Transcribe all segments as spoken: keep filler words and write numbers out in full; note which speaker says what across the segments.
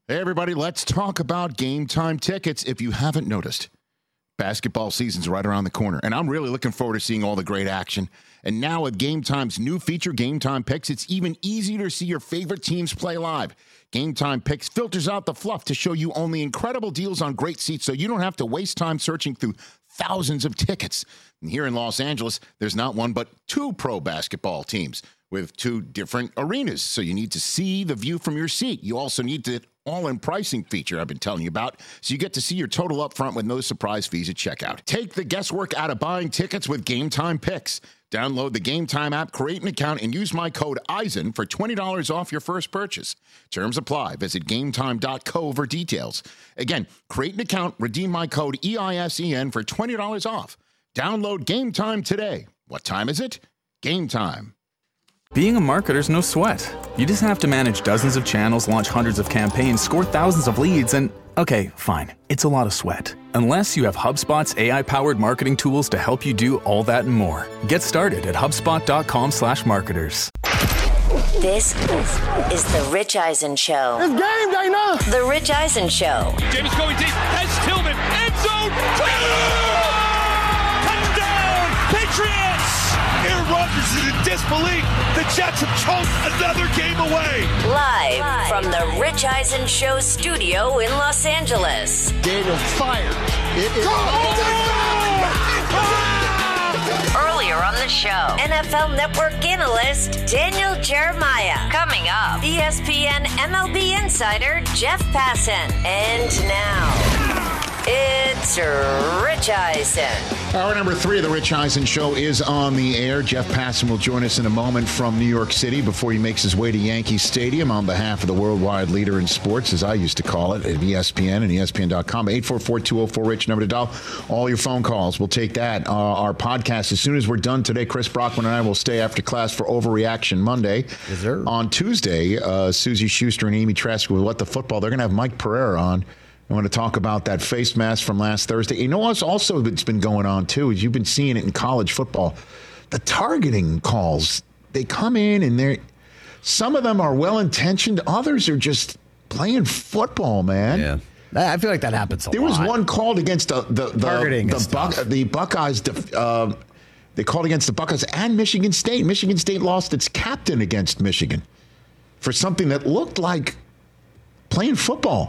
Speaker 1: Hey, everybody, let's talk about Game Time tickets. If you haven't noticed, basketball season's right around the corner, and I'm really looking forward to seeing all the great action. And now with Game Time's new feature, Game Time Picks, it's even easier to see your favorite teams play live. Game Time Picks filters out the fluff to show you only incredible deals on great seats, so you don't have to waste time searching through thousands of tickets. And here in Los Angeles, there's not one but two pro basketball teams with two different arenas, so you need to see the view from your seat. You also need the all-in pricing feature I've been telling you about, so you get to see your total up front with no surprise fees at checkout. Take the guesswork out of buying tickets with Game Time Picks. Download the Game Time app, create an account, and use my code EISEN for twenty dollars off your first purchase. Terms apply. Visit gametime dot co for details. Again, create an account, redeem my code E I S E N for twenty dollars off. Download Game Time today. What time is it? Game Time.
Speaker 2: Being a marketer's no sweat. You just have to manage dozens of channels, launch hundreds of campaigns, score thousands of leads, and okay, fine, it's a lot of sweat. Unless you have HubSpot's A I-powered marketing tools to help you do all that and more. Get started at HubSpot dot com slash marketers.
Speaker 3: This is the Rich Eisen Show.
Speaker 4: It's game day now.
Speaker 3: The Rich Eisen Show.
Speaker 5: James going deep. Has Tillman. End zone. Touchdown. Patriots. Aaron Rodgers is in disbelief. The Jets have choked another game away.
Speaker 3: Live, Live from the Rich Eisen Show studio in Los Angeles.
Speaker 4: Daniel fired. It is
Speaker 3: Earlier on the show, N F L Network analyst Daniel Jeremiah. Coming up, E S P N M L B insider Jeff Passan. And now, it's Rich Eisen.
Speaker 1: Hour number three of the Rich Eisen Show is on the air. Jeff Passan will join us in a moment from New York City before he makes his way to Yankee Stadium on behalf of the worldwide leader in sports, as I used to call it, at E S P N and E S P N dot com. eight four four, two oh four, RICH, number to dial. All your phone calls. We'll take that. Uh, our podcast, as soon as we're done today, Chris Brockman and I will stay after class for Overreaction Monday.
Speaker 6: Yes, sir.
Speaker 1: On Tuesday, uh, Susie Schuster and Amy Trask with What the Football. They're going to have Mike Pereira on. I want to talk about that face mask from last Thursday. You know what's also it's been going on, too, is you've been seeing it in college football. The targeting calls, they come in and they're some of them are well-intentioned. Others are just playing football, man.
Speaker 6: Yeah. I feel like that happens a
Speaker 1: there
Speaker 6: lot.
Speaker 1: There was one called against the the the,
Speaker 6: targeting
Speaker 1: the, Buck, the Buckeyes. Uh, they called against the Buckeyes and Michigan State. Michigan State lost its captain against Michigan for something that looked like playing football.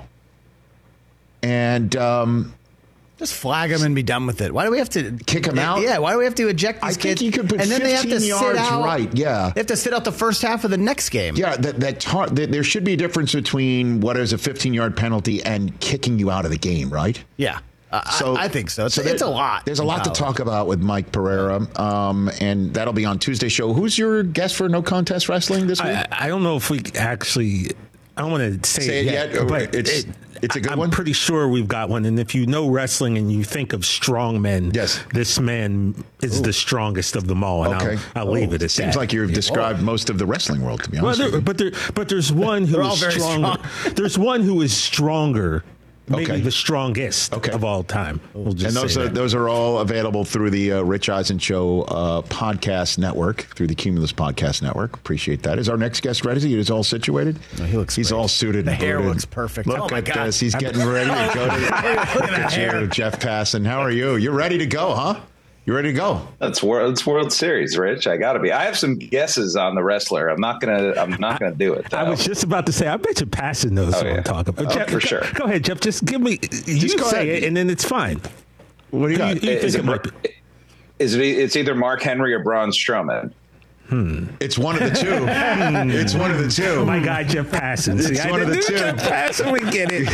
Speaker 1: And um,
Speaker 6: just flag them and be done with it. Why do we have to
Speaker 1: kick them out?
Speaker 6: Yeah, why do we have to eject these
Speaker 1: I
Speaker 6: kids?
Speaker 1: think you could put
Speaker 6: and then they have to
Speaker 1: yards
Speaker 6: sit out.
Speaker 1: Right? Yeah,
Speaker 6: they have to sit out the first half of the next game.
Speaker 1: Yeah, that that tar- there should be a difference between what is a fifteen-yard penalty and kicking you out of the game, right?
Speaker 6: Yeah. Uh, so I, I think so. It's,
Speaker 1: so
Speaker 6: it's a lot.
Speaker 1: There's a lot college. to talk about with Mike Pereira, um, and that'll be on Tuesday's show. Who's your guest for No Contest Wrestling this week?
Speaker 7: I, I don't know if we actually. I don't want to say,
Speaker 1: say it yet, yet
Speaker 7: but
Speaker 1: it's it, it's a good
Speaker 7: I'm
Speaker 1: one.
Speaker 7: I'm pretty sure we've got one. And if you know wrestling and you think of strong men,
Speaker 1: yes,
Speaker 7: this man is Ooh. the strongest of them all. And
Speaker 1: okay,
Speaker 7: I'll, I'll leave it at
Speaker 1: Seems
Speaker 7: that.
Speaker 1: like you've described oh. most of the wrestling world, to be honest.
Speaker 7: Well, there, but there, but there's one who is stronger. Strong. There's one who is stronger. Maybe okay. the strongest
Speaker 1: okay.
Speaker 7: of all time. We'll just
Speaker 1: and those
Speaker 7: say
Speaker 1: are
Speaker 7: that.
Speaker 1: those are all available through the uh, Rich Eisen Show uh, podcast network, through the Cumulus Podcast Network. Appreciate that. Is our next guest ready? He is all situated.
Speaker 6: No, he looks.
Speaker 1: He's
Speaker 6: great.
Speaker 1: all suited.
Speaker 6: The
Speaker 1: and
Speaker 6: hair
Speaker 1: booted.
Speaker 6: looks perfect.
Speaker 1: Look
Speaker 6: oh my
Speaker 1: at
Speaker 6: God.
Speaker 1: this. He's getting ready to go. To, look at you, Jeff Passan. How are you? You're ready to go, huh? You ready to go?
Speaker 8: That's World, it's World Series, Rich. I got to be. I have some guesses on the wrestler. I'm not gonna. I'm not gonna do it. Though.
Speaker 7: I was just about to say. I bet you Passan knows
Speaker 8: oh,
Speaker 7: what
Speaker 8: yeah.
Speaker 7: I'm talking about.
Speaker 8: Oh,
Speaker 7: Jeff,
Speaker 8: for
Speaker 7: go,
Speaker 8: sure.
Speaker 7: Go ahead, Jeff. Just give me. You
Speaker 1: just
Speaker 7: say
Speaker 1: ahead.
Speaker 7: it, and then it's fine.
Speaker 1: What do you got?
Speaker 7: Who, who you
Speaker 8: is,
Speaker 7: think
Speaker 8: it,
Speaker 7: it might be?
Speaker 8: is it? It's either Mark Henry or Braun Strowman.
Speaker 7: Hmm.
Speaker 1: It's one of the two. It's one of the two.
Speaker 7: My guy Jeff Passan.
Speaker 1: It's
Speaker 7: See,
Speaker 1: one
Speaker 7: I
Speaker 1: of the
Speaker 7: do
Speaker 1: two.
Speaker 7: Jeff Passan, we get it.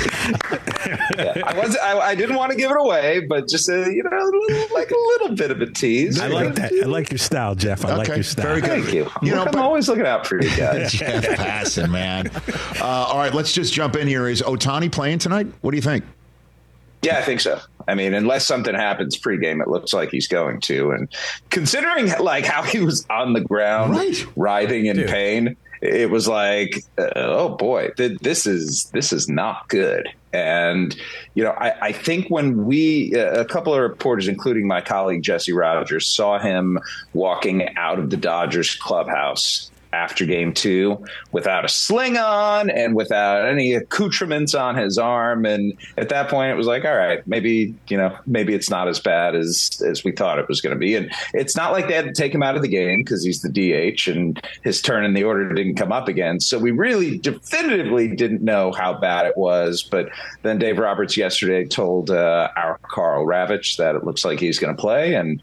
Speaker 8: yeah, I was. I, I didn't want to give it away, but just a, you know, like a little bit of a tease.
Speaker 7: I like that. I like your style, Jeff. I
Speaker 1: okay.
Speaker 7: like your style.
Speaker 8: Very good. Thank you.
Speaker 1: You
Speaker 8: Look,
Speaker 1: know,
Speaker 8: I'm
Speaker 1: but,
Speaker 8: always looking out for you guys.
Speaker 1: Jeff Passan, man. Uh, all right, let's just jump in here. Is Ohtani playing tonight? What do you think?
Speaker 8: Yeah, I think so. I mean, unless something happens pregame, it looks like he's going to. And considering like how he was on the ground,
Speaker 1: right.
Speaker 8: writhing in
Speaker 6: Dude.
Speaker 8: pain, it was like, uh, oh boy, th- this is this is not good. And you know, I, I think when we uh, a couple of reporters, including my colleague Jesse Rogers, saw him walking out of the Dodgers clubhouse after game two without a sling on and without any accoutrements on his arm. And at that point, it was like, all right, maybe, you know, maybe it's not as bad as, as we thought it was going to be. And it's not like they had to take him out of the game because he's the D H and his turn in the order didn't come up again. So we really definitively didn't know how bad it was. But then Dave Roberts yesterday told uh, our Karl Ravech that it looks like he's going to play. And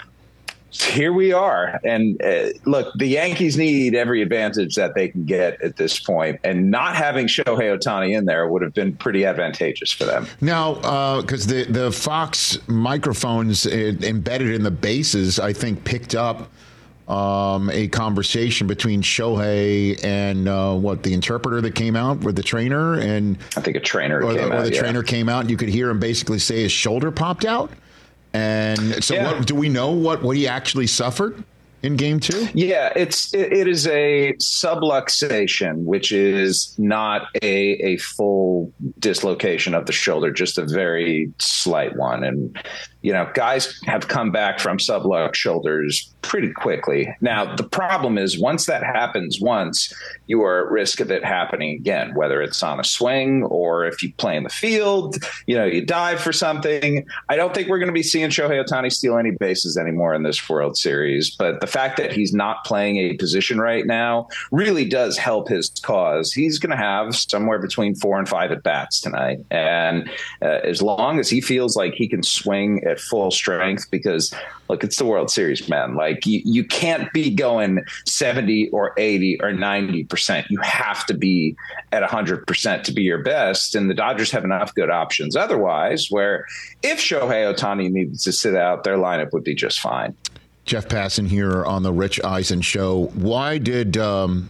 Speaker 8: here we are. And uh, look, the Yankees need every advantage that they can get at this point, and not having Shohei Ohtani in there would have been pretty advantageous for them.
Speaker 1: Now, because uh, the, the Fox microphones embedded in the bases, I think, picked up um, a conversation between Shohei and uh, what, the interpreter that came out with the trainer? And
Speaker 8: I think a trainer
Speaker 1: or,
Speaker 8: came
Speaker 1: or
Speaker 8: out,
Speaker 1: the
Speaker 8: yeah.
Speaker 1: trainer came out, and you could hear him basically say his shoulder popped out. And so,
Speaker 8: yeah.
Speaker 1: what, do we know what, what he actually suffered in game two?
Speaker 8: Yeah, it's it, it is a subluxation, which is not a a full dislocation of the shoulder, just a very slight one. And you know, guys have come back from sublux shoulders pretty quickly. Now, the problem is once that happens once, you are at risk of it happening again, whether it's on a swing or if you play in the field, you know, you dive for something. I don't think we're going to be seeing Shohei Ohtani steal any bases anymore in this World Series. But the fact that he's not playing a position right now really does help his cause. He's going to have somewhere between four and five at bats tonight. And uh, as long as he feels like he can swing at full strength, because look, it's the World Series, man. Like you, you can't be going seventy or eighty or ninety percent. You have to be at one hundred percent to be your best. And the Dodgers have enough good options otherwise, where if Shohei Ohtani needed to sit out, their lineup would be just fine.
Speaker 1: Jeff Passan here on the Rich Eisen Show. Why did um,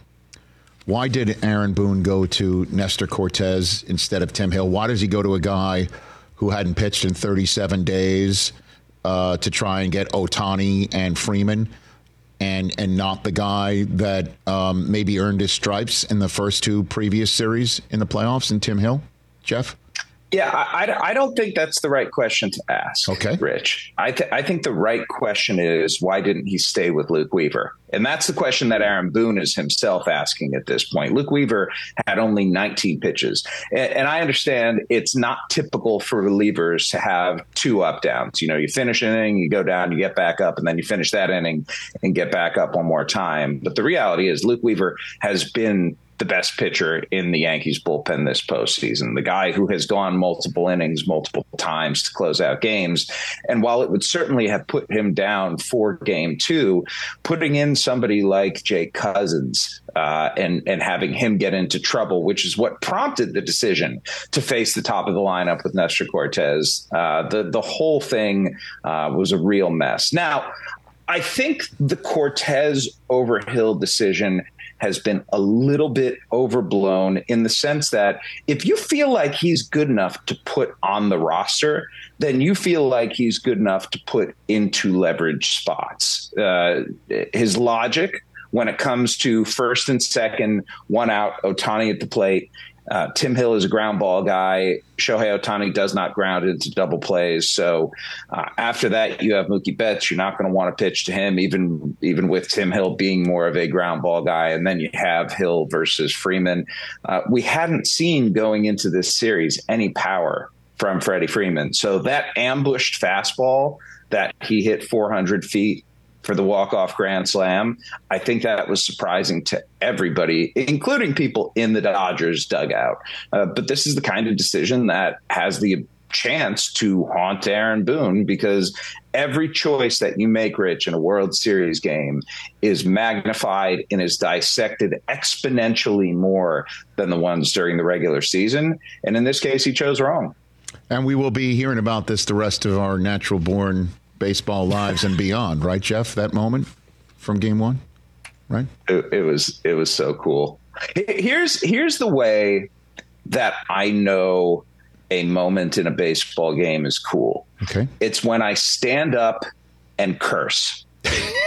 Speaker 1: why did Aaron Boone go to Nestor Cortez instead of Tim Hill? Why does he go to a guy who hadn't pitched in thirty-seven days uh, to try and get Ohtani and Freeman, and and not the guy that um, maybe earned his stripes in the first two previous series in the playoffs, and Tim Hill? Jeff?
Speaker 8: Yeah, I, I don't think that's the right question to ask,
Speaker 1: okay.
Speaker 8: Rich. I, th- I think the right question is, why didn't he stay with Luke Weaver? And that's the question that Aaron Boone is himself asking at this point. Luke Weaver had only nineteen pitches. And, and I understand it's not typical for relievers to have two up downs. You know, you finish an inning, you go down, you get back up, and then you finish that inning and get back up one more time. But the reality is Luke Weaver has been the best pitcher in the Yankees bullpen this postseason, the guy who has gone multiple innings, multiple times to close out games. And while it would certainly have put him down for game two, putting in somebody like Jake Cousins uh, and, and having him get into trouble, which is what prompted the decision to face the top of the lineup with Nestor Cortez, uh, the, the whole thing uh, was a real mess. Now, I think the Cortez over Hill decision has been a little bit overblown in the sense that if you feel like he's good enough to put on the roster, then you feel like he's good enough to put into leverage spots. Uh, his logic when it comes to first and second, one out, Ohtani at the plate, Uh, Tim Hill is a ground ball guy. Shohei Ohtani does not ground into double plays. So uh, after that, you have Mookie Betts. You're not going to want to pitch to him, even even with Tim Hill being more of a ground ball guy. And then you have Hill versus Freeman. Uh, we hadn't seen going into this series any power from Freddie Freeman. So that ambushed fastball that he hit four hundred feet for the walk-off grand slam, I think that was surprising to everybody, including people in the Dodgers dugout. Uh, but this is the kind of decision that has the chance to haunt Aaron Boone, because every choice that you make, Rich, in a World Series game is magnified and is dissected exponentially more than the ones during the regular season. And in this case, he chose wrong.
Speaker 1: And we will be hearing about this the rest of our natural-born baseball lives and beyond, right, Jeff? That moment from game one, right?
Speaker 8: It, it was it was so cool. Here's here's the way that I know a moment in a baseball game is cool.
Speaker 1: Okay,
Speaker 8: it's when I stand up and curse.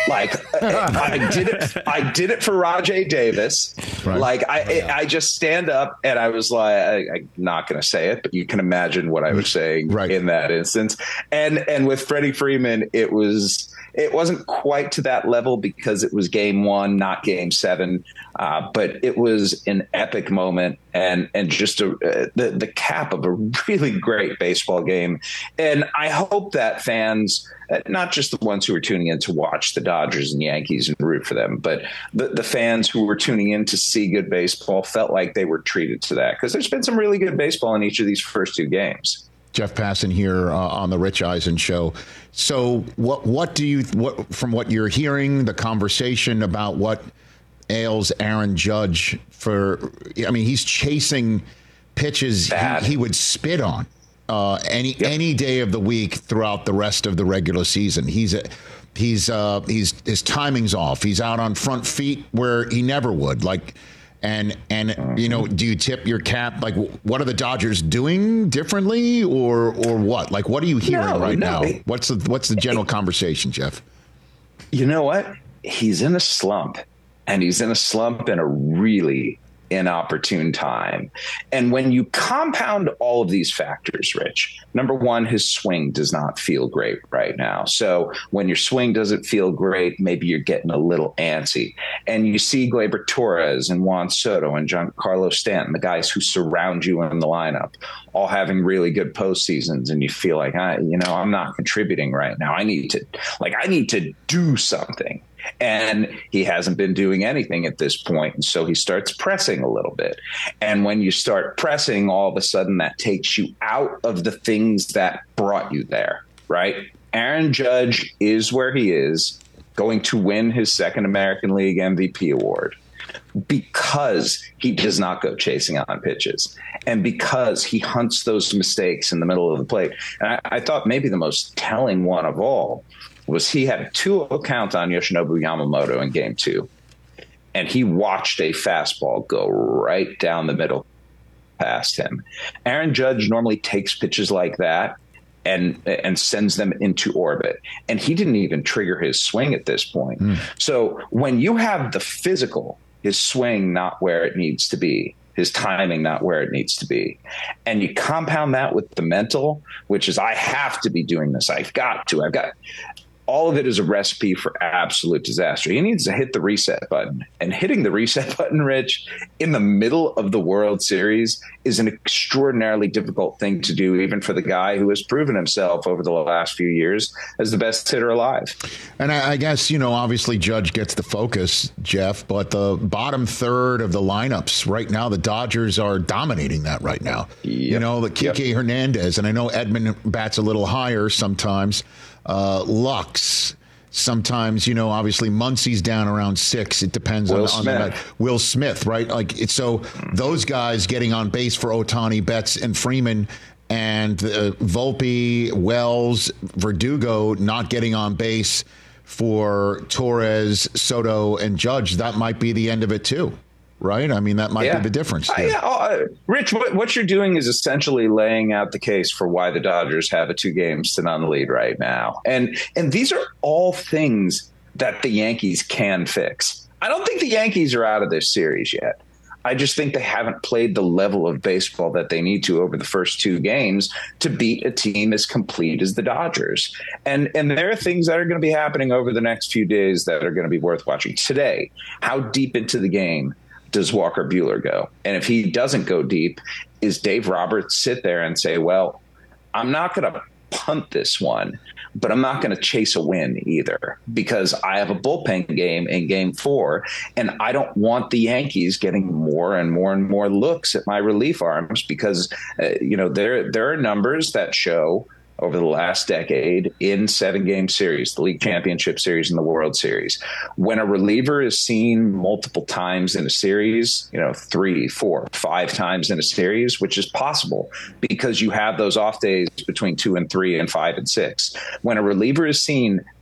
Speaker 8: Like I did it. I did it for Rajay Davis. Right. Like I, yeah. I just stand up and I was like, I, I'm not going to say it, but you can imagine what I was saying right. in that instance. And and with Freddie Freeman, it was it wasn't quite to that level because it was game one, not game seven. Uh, but it was an epic moment and and just a, uh, the the cap of a really great baseball game. And I hope that fans, uh, not just the ones who were tuning in to watch the Dodgers and Yankees and root for them, but the, the fans who were tuning in to see good baseball felt like they were treated to that, because there's been some really good baseball in each of these first two games.
Speaker 1: Jeff Passan here uh, on the Rich Eisen show. So what what do you what from what you're hearing, the conversation about what ails Aaron Judge for, I mean, he's chasing pitches he, he would spit on uh, any yep. any day of the week throughout the rest of the regular season. He's a, he's uh, he's his timing's off. He's out on front feet where he never would. Like, and and you know, do you tip your cap? Like, what are the Dodgers doing differently, or or what? Like, what are you hearing no, right no. now? What's the what's the general conversation, Jeff?
Speaker 8: You know what? He's in a slump. And he's in a slump in a really inopportune time. And when you compound all of these factors, Rich, number one, his swing does not feel great right now. So when your swing doesn't feel great, maybe you're getting a little antsy. And you see Gleyber Torres and Juan Soto and Giancarlo Stanton, the guys who surround you in the lineup, all having really good postseasons. And you feel like, I, you know, I'm not contributing right now. I need to, like, I need to do something. And he hasn't been doing anything at this point. And so he starts pressing a little bit. And when you start pressing, all of a sudden that takes you out of the things that brought you there, right? Aaron Judge is where he is, going to win his second American League M V P award because he does not go chasing on pitches and because he hunts those mistakes in the middle of the plate. And I, I thought maybe the most telling one of all was he had a two oh count on Yoshinobu Yamamoto in game two, and he watched a fastball go right down the middle past him. Aaron Judge normally takes pitches like that and and sends them into orbit, and he didn't even trigger his swing at this point. Mm. So when you have the physical, his swing not where it needs to be, his timing not where it needs to be, and you compound that with the mental, which is I have to be doing this. I've got to. I've got. All of it is a recipe for absolute disaster. He needs to hit the reset button. And hitting the reset button, Rich, in the middle of the World Series is an extraordinarily difficult thing to do, even for the guy who has proven himself over the last few years as the best hitter alive.
Speaker 1: And I, I guess, you know, obviously Judge gets the focus, Jeff, but the bottom third of the lineups right now, the Dodgers are dominating that right now. Yep. You know, the Kike yep. Hernandez, and I know Edman bats a little higher sometimes. Uh, Lux, sometimes, you know, obviously Muncie's down around six. It depends Will on, on the Will Smith, right? Like it's so those guys getting on base for Ohtani, Betts, and Freeman, and uh, Volpe, Wells, Verdugo not getting on base for Torres, Soto, and Judge. That might be the end of it too. Right? I mean, that might yeah. be the difference. Uh,
Speaker 8: yeah. uh, Rich, what, what you're doing is essentially laying out the case for why the Dodgers have a two games to none lead right now. And and these are all things that the Yankees can fix. I don't think the Yankees are out of this series yet. I just think they haven't played the level of baseball that they need to over the first two games to beat a team as complete as the Dodgers. And and there are things that are going to be happening over the next few days that are going to be worth watching. Today, how deep into the game does Walker Buehler go? And if he doesn't go deep, is Dave Roberts sit there and say, well, I'm not going to punt this one, but I'm not going to chase a win either because I have a bullpen game in game four, and I don't want the Yankees getting more and more and more looks at my relief arms because, uh, you know, there there are numbers that show over the last decade in seven-game series, the League Championship Series and the World Series. When a reliever is seen multiple times in a series, you know, three, four, five times in a series, which is possible because you have those off days between two and three and five and six. When a reliever is seen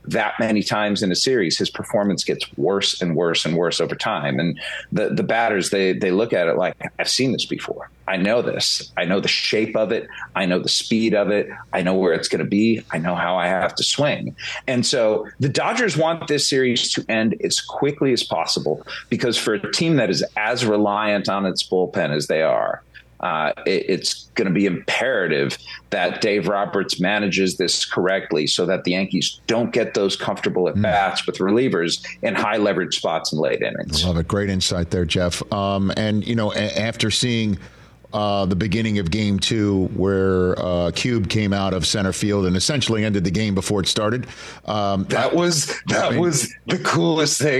Speaker 8: that many times in a series, his performance gets worse and worse and worse over time. And the, the batters, they, they look at it like, I've seen this before. I know this. I know the shape of it. I know the speed of it. I know where it's going to be. I know how I have to swing. And so the Dodgers want this series to end as quickly as possible, because for a team that is as reliant on its bullpen as they are, Uh, it, it's going to be imperative that Dave Roberts manages this correctly so that the Yankees don't get those comfortable at bats mm. with relievers in high leverage spots in late innings.
Speaker 1: I love it. Great insight there, Jeff. Um, and, you know, a- after seeing uh, the beginning of game two where uh, Cube came out of center field and essentially ended the game before it started. Um,
Speaker 8: that was that I mean, was the coolest thing.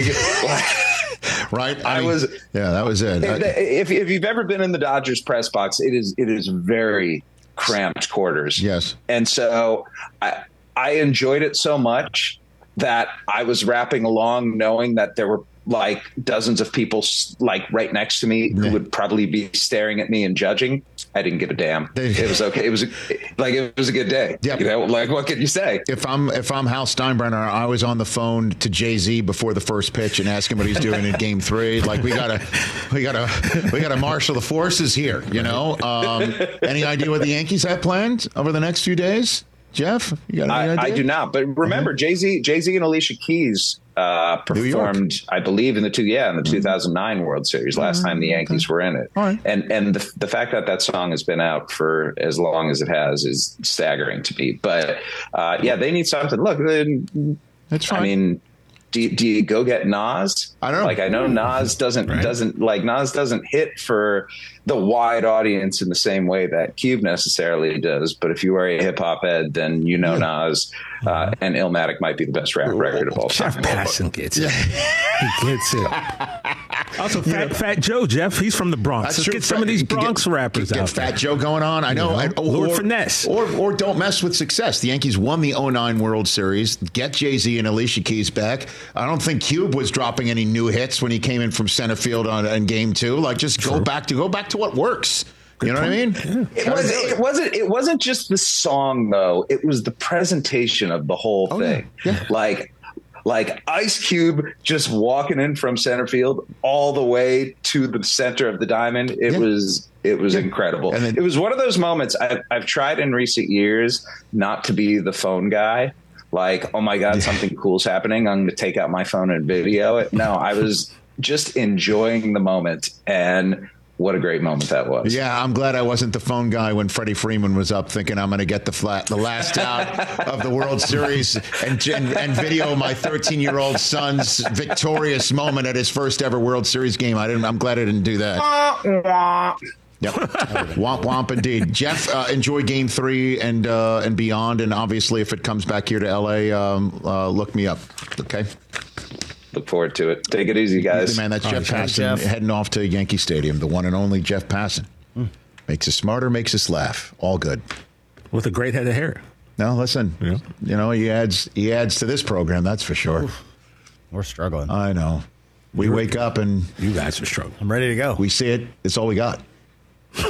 Speaker 1: Right. I,
Speaker 8: I
Speaker 1: mean,
Speaker 8: was.
Speaker 1: Yeah, that was it.
Speaker 8: If, if you've ever been in the Dodgers press box, it is it is very cramped quarters.
Speaker 1: Yes.
Speaker 8: And so I, I enjoyed it so much that I was rapping along knowing that there were like dozens of people like right next to me who would probably be staring at me and judging. I didn't give a damn. It was okay. It was a, like it was a good day.
Speaker 1: Yeah.
Speaker 8: You know, like what can you say?
Speaker 1: If I'm if I'm Hal Steinbrenner, I was on the phone to Jay-Z before the first pitch and ask him what he's doing in Game Three. Like we gotta we gotta we gotta marshal the forces here. You know. Um, any idea what the Yankees have planned over the next few days, Jeff? You got any
Speaker 8: I,
Speaker 1: idea?
Speaker 8: I do not. But remember, mm-hmm. Jay-Z Jay-Z and Alicia Keys uh, performed, I believe, in the two yeah in the mm-hmm. two thousand nine World Series. Last mm-hmm. time the Yankees okay. were in it, right. and and the the fact that that song has been out for as long as it has is staggering to me. But uh, yeah, they need something. Look,
Speaker 1: that's fine.
Speaker 8: I mean. Do, do you go get Nas?
Speaker 1: I don't know.
Speaker 8: Like I know Nas doesn't right. doesn't like Nas doesn't hit for the wide audience in the same way that Cube necessarily does. But if you are a hip hop head, then you know yeah. Nas uh, and Illmatic might be the best rap record of all time.
Speaker 7: Jeff Passan gets it. He gets it. Also, Fat, Fat Joe, Jeff, he's from the Bronx. Let's true. get some of these Bronx
Speaker 1: get,
Speaker 7: rappers
Speaker 1: get
Speaker 7: out
Speaker 1: Fat
Speaker 7: there.
Speaker 1: Joe going on. I know.
Speaker 7: You know?
Speaker 1: I, or,
Speaker 7: Lord
Speaker 1: or,
Speaker 7: Finesse.
Speaker 1: Or, or don't mess with success. The Yankees won the oh nine World Series. Get Jay-Z and Alicia Keys back. I don't think Cube was dropping any new hits when he came in from center field on in game two. Like, just true. go back to go back to what works. Good you know point. what I mean?
Speaker 8: Yeah. It, was, it wasn't. It wasn't just the song, though. It was the presentation of the whole oh, thing. Yeah. Yeah. Like, like Ice Cube just walking in from center field all the way to the center of the diamond. It yeah. was. It was yeah. incredible. And then, it was one of those moments. I've, I've tried in recent years not to be the phone guy. Like, oh my God, yeah. something cool's happening. I'm going to take out my phone and video it. No, I was just enjoying the moment and. What a great moment that was.
Speaker 1: Yeah, I'm glad I wasn't the phone guy when Freddie Freeman was up thinking I'm going to get the flat, the last out of the World Series and, and, and video my thirteen-year-old son's victorious moment at his first ever World Series game. I didn't. I'm glad I didn't do that. Yep. Womp womp indeed. Jeff, uh, enjoy game three and uh, and beyond. And obviously, if it comes back here to L A, um, uh, look me up. Okay.
Speaker 8: Look forward to it. Take it easy, guys.
Speaker 1: Man, that's
Speaker 6: All
Speaker 1: Jeff
Speaker 6: right,
Speaker 1: Passan
Speaker 6: Jeff.
Speaker 1: heading off to Yankee Stadium. The one and only Jeff Passan. Mm. Makes us smarter, makes us laugh. All good.
Speaker 7: With a great head of hair.
Speaker 1: No, listen. Yeah. You know, he adds he adds to this program, that's for sure. Oof.
Speaker 6: We're struggling.
Speaker 1: I know. We You're, wake up and...
Speaker 7: You guys are struggling.
Speaker 6: I'm ready to go.
Speaker 1: We see it. It's all we got. Yeah.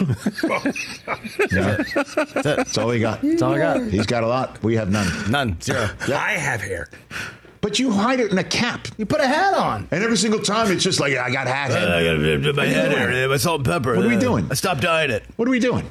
Speaker 1: That's it. That's all we got.
Speaker 6: That's all I got.
Speaker 1: He's got a lot. We have none.
Speaker 6: None. Zero.
Speaker 7: Yep. I have hair.
Speaker 1: But you hide it in a cap.
Speaker 6: You put a hat on.
Speaker 1: And every single time it's just like, I got hat head.
Speaker 6: Uh, I got to my head here. My salt and pepper.
Speaker 1: What are we
Speaker 6: uh,
Speaker 1: doing?
Speaker 6: I stopped dyeing it.
Speaker 1: What are we doing?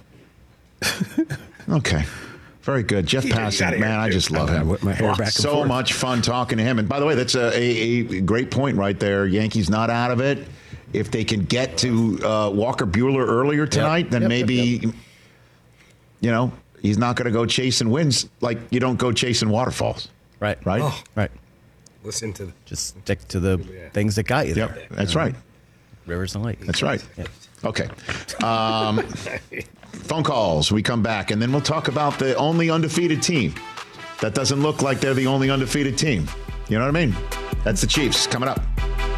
Speaker 1: Okay. Very good. Jeff Passan, man, I just love him.
Speaker 7: My hair back and
Speaker 1: so
Speaker 7: forth.
Speaker 1: much fun talking to him. And by the way, that's a, a, a great point right there. Yankees not out of it. If they can get to uh, Walker Buehler earlier tonight, yep. then yep, maybe, yep, yep. you know, he's not going to go chasing wins like you don't go chasing waterfalls.
Speaker 6: Right.
Speaker 1: Right?
Speaker 6: Oh. Right.
Speaker 9: Listen to the,
Speaker 6: just stick to the yeah. things that got you there.
Speaker 1: Yep, that's right.
Speaker 6: Rivers and lakes.
Speaker 1: That's right.
Speaker 6: Yep.
Speaker 1: Okay. Um, phone calls. We come back, and then we'll talk about the only undefeated team. That doesn't look like they're the only undefeated team. You know what I mean? That's the Chiefs coming up.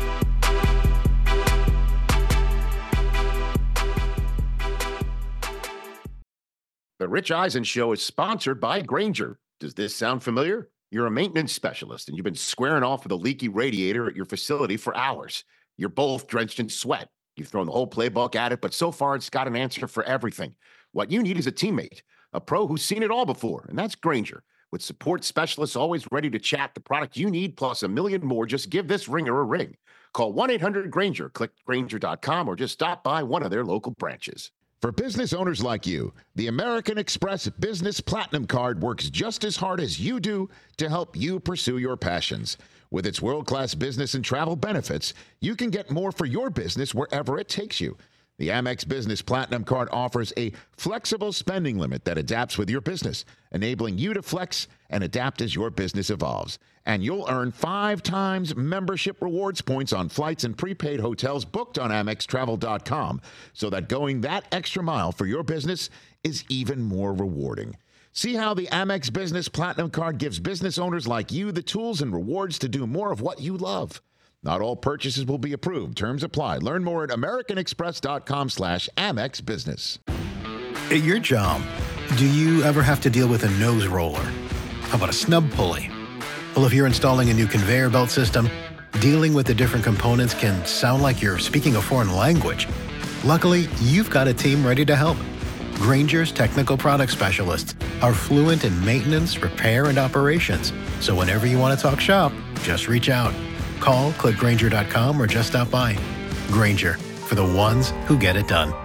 Speaker 1: The Rich Eisen Show is sponsored by Grainger. Does this sound familiar? You're a maintenance specialist, and you've been squaring off with a leaky radiator at your facility for hours. You're both drenched in sweat. You've thrown the whole playbook at it, but so far it's got an answer for everything. What you need is a teammate, a pro who's seen it all before, and that's Grainger. With support specialists always ready to chat the product you need, plus a million more, just give this ringer a ring. Call one eight hundred Granger, click Granger dot com, or just stop by one of their local branches. For business owners like you, the American Express Business Platinum Card works just as hard as you do to help you pursue your passions. With its world-class business and travel benefits, you can get more for your business wherever it takes you. The Amex Business Platinum Card offers a flexible spending limit that adapts with your business, enabling you to flex and adapt as your business evolves. And you'll earn five times membership rewards points on flights and prepaid hotels booked on Amex Travel dot com, so that going that extra mile for your business is even more rewarding. See how the Amex Business Platinum Card gives business owners like you the tools and rewards to do more of what you love. Not all purchases will be approved. Terms apply. Learn more at American Express dot com slash Amex Business.
Speaker 9: At your job, do you ever have to deal with a nose roller? How about a snub pulley? Well, if you're installing a new conveyor belt system, dealing with the different components can sound like you're speaking a foreign language. Luckily, you've got a team ready to help. Grainger's technical product specialists are fluent in maintenance, repair, and operations. So whenever you want to talk shop, just reach out. Call, click Granger dot com, or just stop by. Grainger, for the ones who get it done.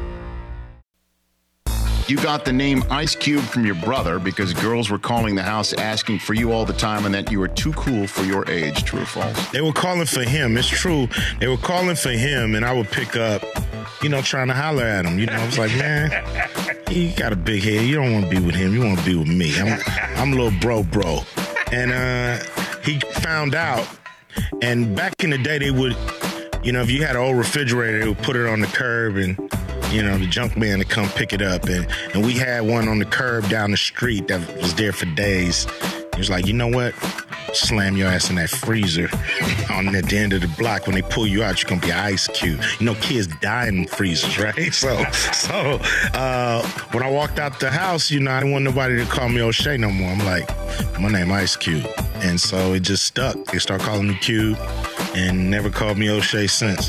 Speaker 1: You got the name Ice Cube from your brother because girls were calling the house asking for you all the time and that you were too cool for your age. True or false?
Speaker 10: They were calling for him. It's true. They were calling for him, and I would pick up, you know, trying to holler at him. You know, I was like, man, he got a big head. You don't want to be with him. You want to be with me. I'm, I'm a little bro bro. And uh, he found out. And back in the day, they would, you know, if you had an old refrigerator, they would put it on the curb and, you know, the junk man would come pick it up. And, and we had one on the curb down the street that was there for days. He was like, you know what? Slam your ass in that freezer on at the end of the block. When they pull you out, you're going to be an ice cube. You know, kids die in freezers, right? So, so uh, when I walked out the house, you know, I didn't want nobody to call me O'Shea no more. I'm like, my name Ice Cube. And so it just stuck. They started calling me Cube and never called me O'Shea since.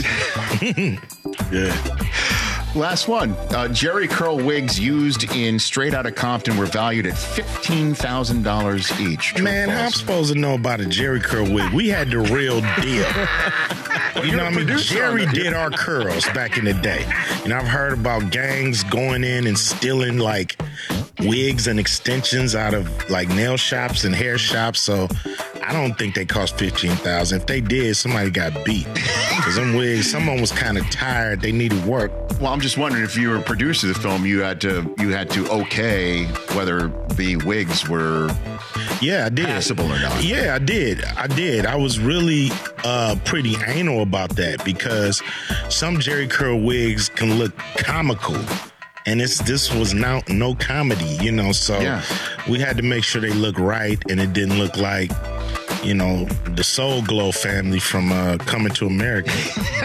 Speaker 10: Yeah.
Speaker 1: Last one. Uh, Jerry curl wigs used in Straight Outta Compton were valued at fifteen thousand dollars each. True
Speaker 10: Man, how I'm supposed to know about a Jerry curl wig? We had the real deal.
Speaker 1: Well,
Speaker 10: you know what I mean? Jerry did our curls back in the day. You know, I've heard about gangs going in and stealing, like, wigs and extensions out of, like, nail shops and hair shops. So I don't think they cost fifteen thousand dollars. If they did, somebody got beat. Because them wigs, someone was kind of tired. They needed work.
Speaker 1: Well, I'm just wondering if you were a producer of the film, you had to you had to okay whether the wigs were
Speaker 10: yeah, I did.
Speaker 1: passable or not.
Speaker 10: Yeah, I did. I did. I was really uh, pretty anal about that because some Jerry curl wigs can look comical. And it's this was no, no comedy, you know, so yeah. we had to make sure they look right and it didn't look like, you know, the Soul Glow family from uh, Coming to America.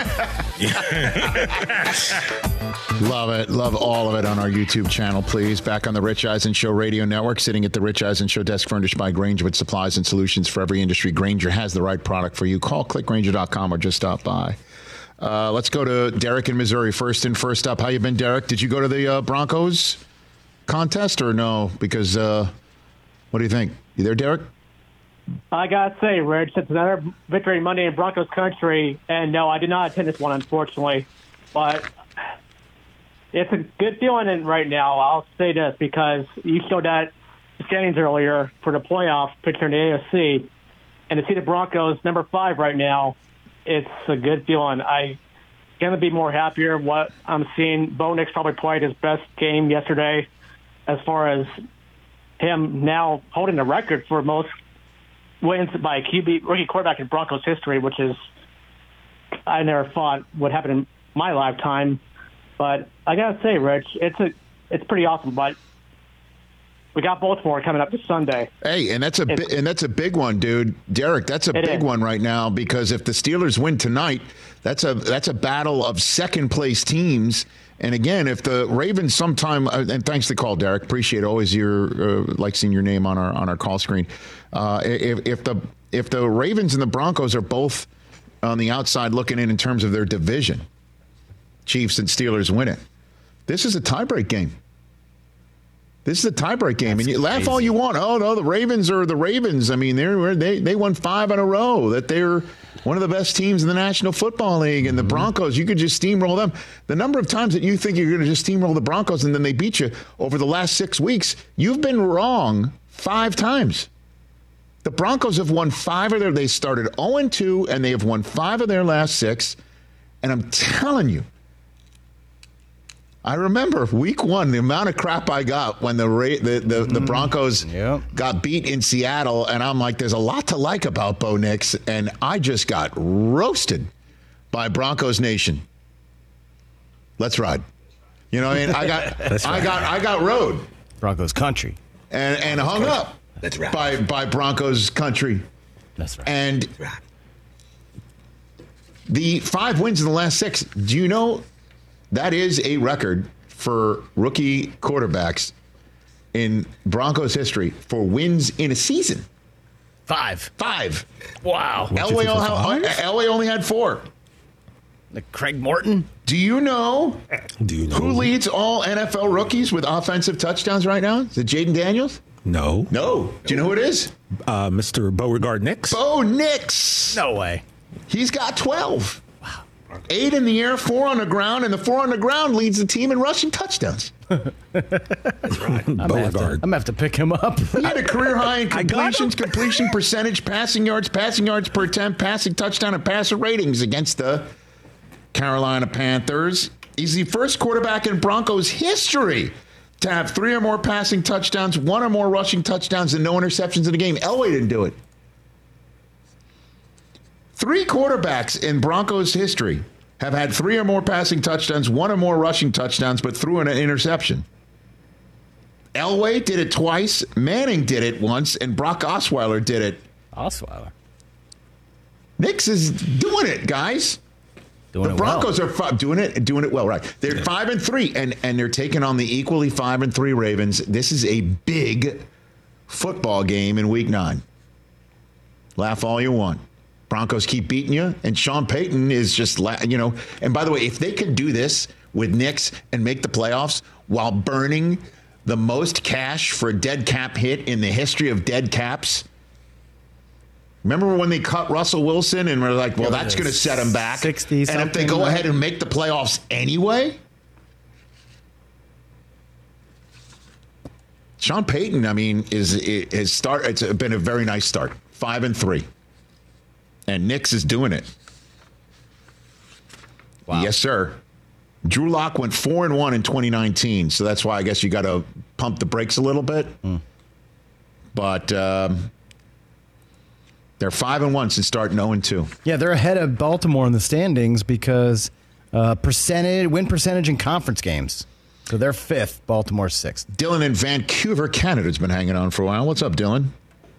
Speaker 1: Love it. Love all of it on our YouTube channel, please. Back on the Rich Eisen Show Radio Network, sitting at the Rich Eisen Show desk, furnished by Grainger with supplies and solutions for every industry. Grainger has the right product for you. Call, click Grainger dot com, or just stop by. Uh, let's go to Derek in Missouri first and first up. How you been, Derek? Did you go to the uh, Broncos contest or no? Because uh, what do you think? You there, Derek?
Speaker 11: I got to say, Rich, it's another victory Monday in Broncos country. And no, I did not attend this one, unfortunately. But it's a good feeling right now. I'll say this because you showed that standings earlier for the playoff picture in the A F C. And to see the Broncos number five right now, it's a good feeling. I can't be more happier what I'm seeing. Bo Nix probably played his best game yesterday as far as him now holding the record for most wins by a Q B rookie quarterback in Broncos history, which is I never thought would happen in my lifetime. But I got to say, Rich, it's a it's pretty awesome. But we got Baltimore coming up this Sunday.
Speaker 1: Hey, and that's a bi- and that's a big one, dude. Derek, that's a big is. one right now because if the Steelers win tonight, that's a that's a battle of second place teams. And again, if the Ravens sometime uh, and thanks for the call, Derek, appreciate always your uh, like seeing your name on our on our call screen. Uh, if if the if the Ravens and the Broncos are both on the outside looking in in terms of their division, Chiefs and Steelers win it. This is a tiebreak game. This is a tiebreak game, That's and you crazy. laugh all you want. Oh no, the Ravens are the Ravens. I mean, they're they they won five in a row. That they're one of the best teams in the National Football League, and the Broncos, you could just steamroll them. The number of times that you think you're going to just steamroll the Broncos and then they beat you over the last six weeks, you've been wrong five times. The Broncos have won five of their, they started oh and two, and they have won five of their last six. And I'm telling you, I remember week one, the amount of crap I got when the the, the, the Broncos yep. got beat in Seattle. And I'm like, there's a lot to like about Bo Nix. And I just got roasted by Broncos Nation. Let's ride. You know, I mean, I got, I got, I got rode.
Speaker 6: Broncos country.
Speaker 1: And, and hung country. up That's right. by, by Broncos country.
Speaker 6: That's right.
Speaker 1: And
Speaker 6: That's right.
Speaker 1: the five wins in the last six, do you know that is a record for rookie quarterbacks in Broncos history for wins in a season?
Speaker 6: Five.
Speaker 1: Five.
Speaker 6: Wow.
Speaker 1: Elway, Elway only had four.
Speaker 6: Like Craig Morton?
Speaker 1: Do you know,
Speaker 7: Do you know
Speaker 1: who leads all N F L rookies with offensive touchdowns right now? Is it Jaden Daniels?
Speaker 7: No.
Speaker 1: No. Do you know who it is?
Speaker 7: Uh, Mister Beauregard Nix.
Speaker 1: Bo Nix.
Speaker 6: No way.
Speaker 1: He's got twelve. Wow. Eight in the air, four on the ground, and the four on the ground leads the team in rushing touchdowns.
Speaker 6: That's right. I'm going to have to pick him up.
Speaker 1: He had a career high in completions, completion percentage, passing yards, passing yards per attempt, passing touchdown, and passer ratings against the Carolina Panthers. He's the first quarterback in Broncos history to have three or more passing touchdowns, one or more rushing touchdowns, and no interceptions in a game. Elway didn't do it. Three quarterbacks in Broncos history have had three or more passing touchdowns, one or more rushing touchdowns, but threw in an interception. Elway did it twice, Manning did it once, and Brock Osweiler did it.
Speaker 6: Osweiler.
Speaker 1: Nix is doing it, guys.
Speaker 6: Doing
Speaker 1: the
Speaker 6: it
Speaker 1: Broncos
Speaker 6: well.
Speaker 1: are fi- doing it doing it well, right? They're yeah. five and three, and, and they're taking on the equally five and three Ravens. This is a big football game in week nine. Laugh all you want. Broncos keep beating you, and Sean Payton is just, you know, and by the way, if they could do this with Nix and make the playoffs while burning the most cash for a dead cap hit in the history of dead caps. Remember when they cut Russell Wilson and we're like, well, that's going to set him back.
Speaker 6: sixty
Speaker 1: and if they go ahead and make the playoffs anyway, Sean Payton, I mean, is is start. It's been a very nice start, five and three. And Nix is doing it. Wow. Yes, sir. Drew Lock went four and one in twenty nineteen, so that's why I guess you got to pump the brakes a little bit. Mm. But um, they're five and one since starting zero and two.
Speaker 6: Yeah, they're ahead of Baltimore in the standings because uh, percentage win percentage in conference games. So they're fifth, Baltimore sixth.
Speaker 1: Dylan in Vancouver, Canada's been hanging on for a while. What's up, Dylan?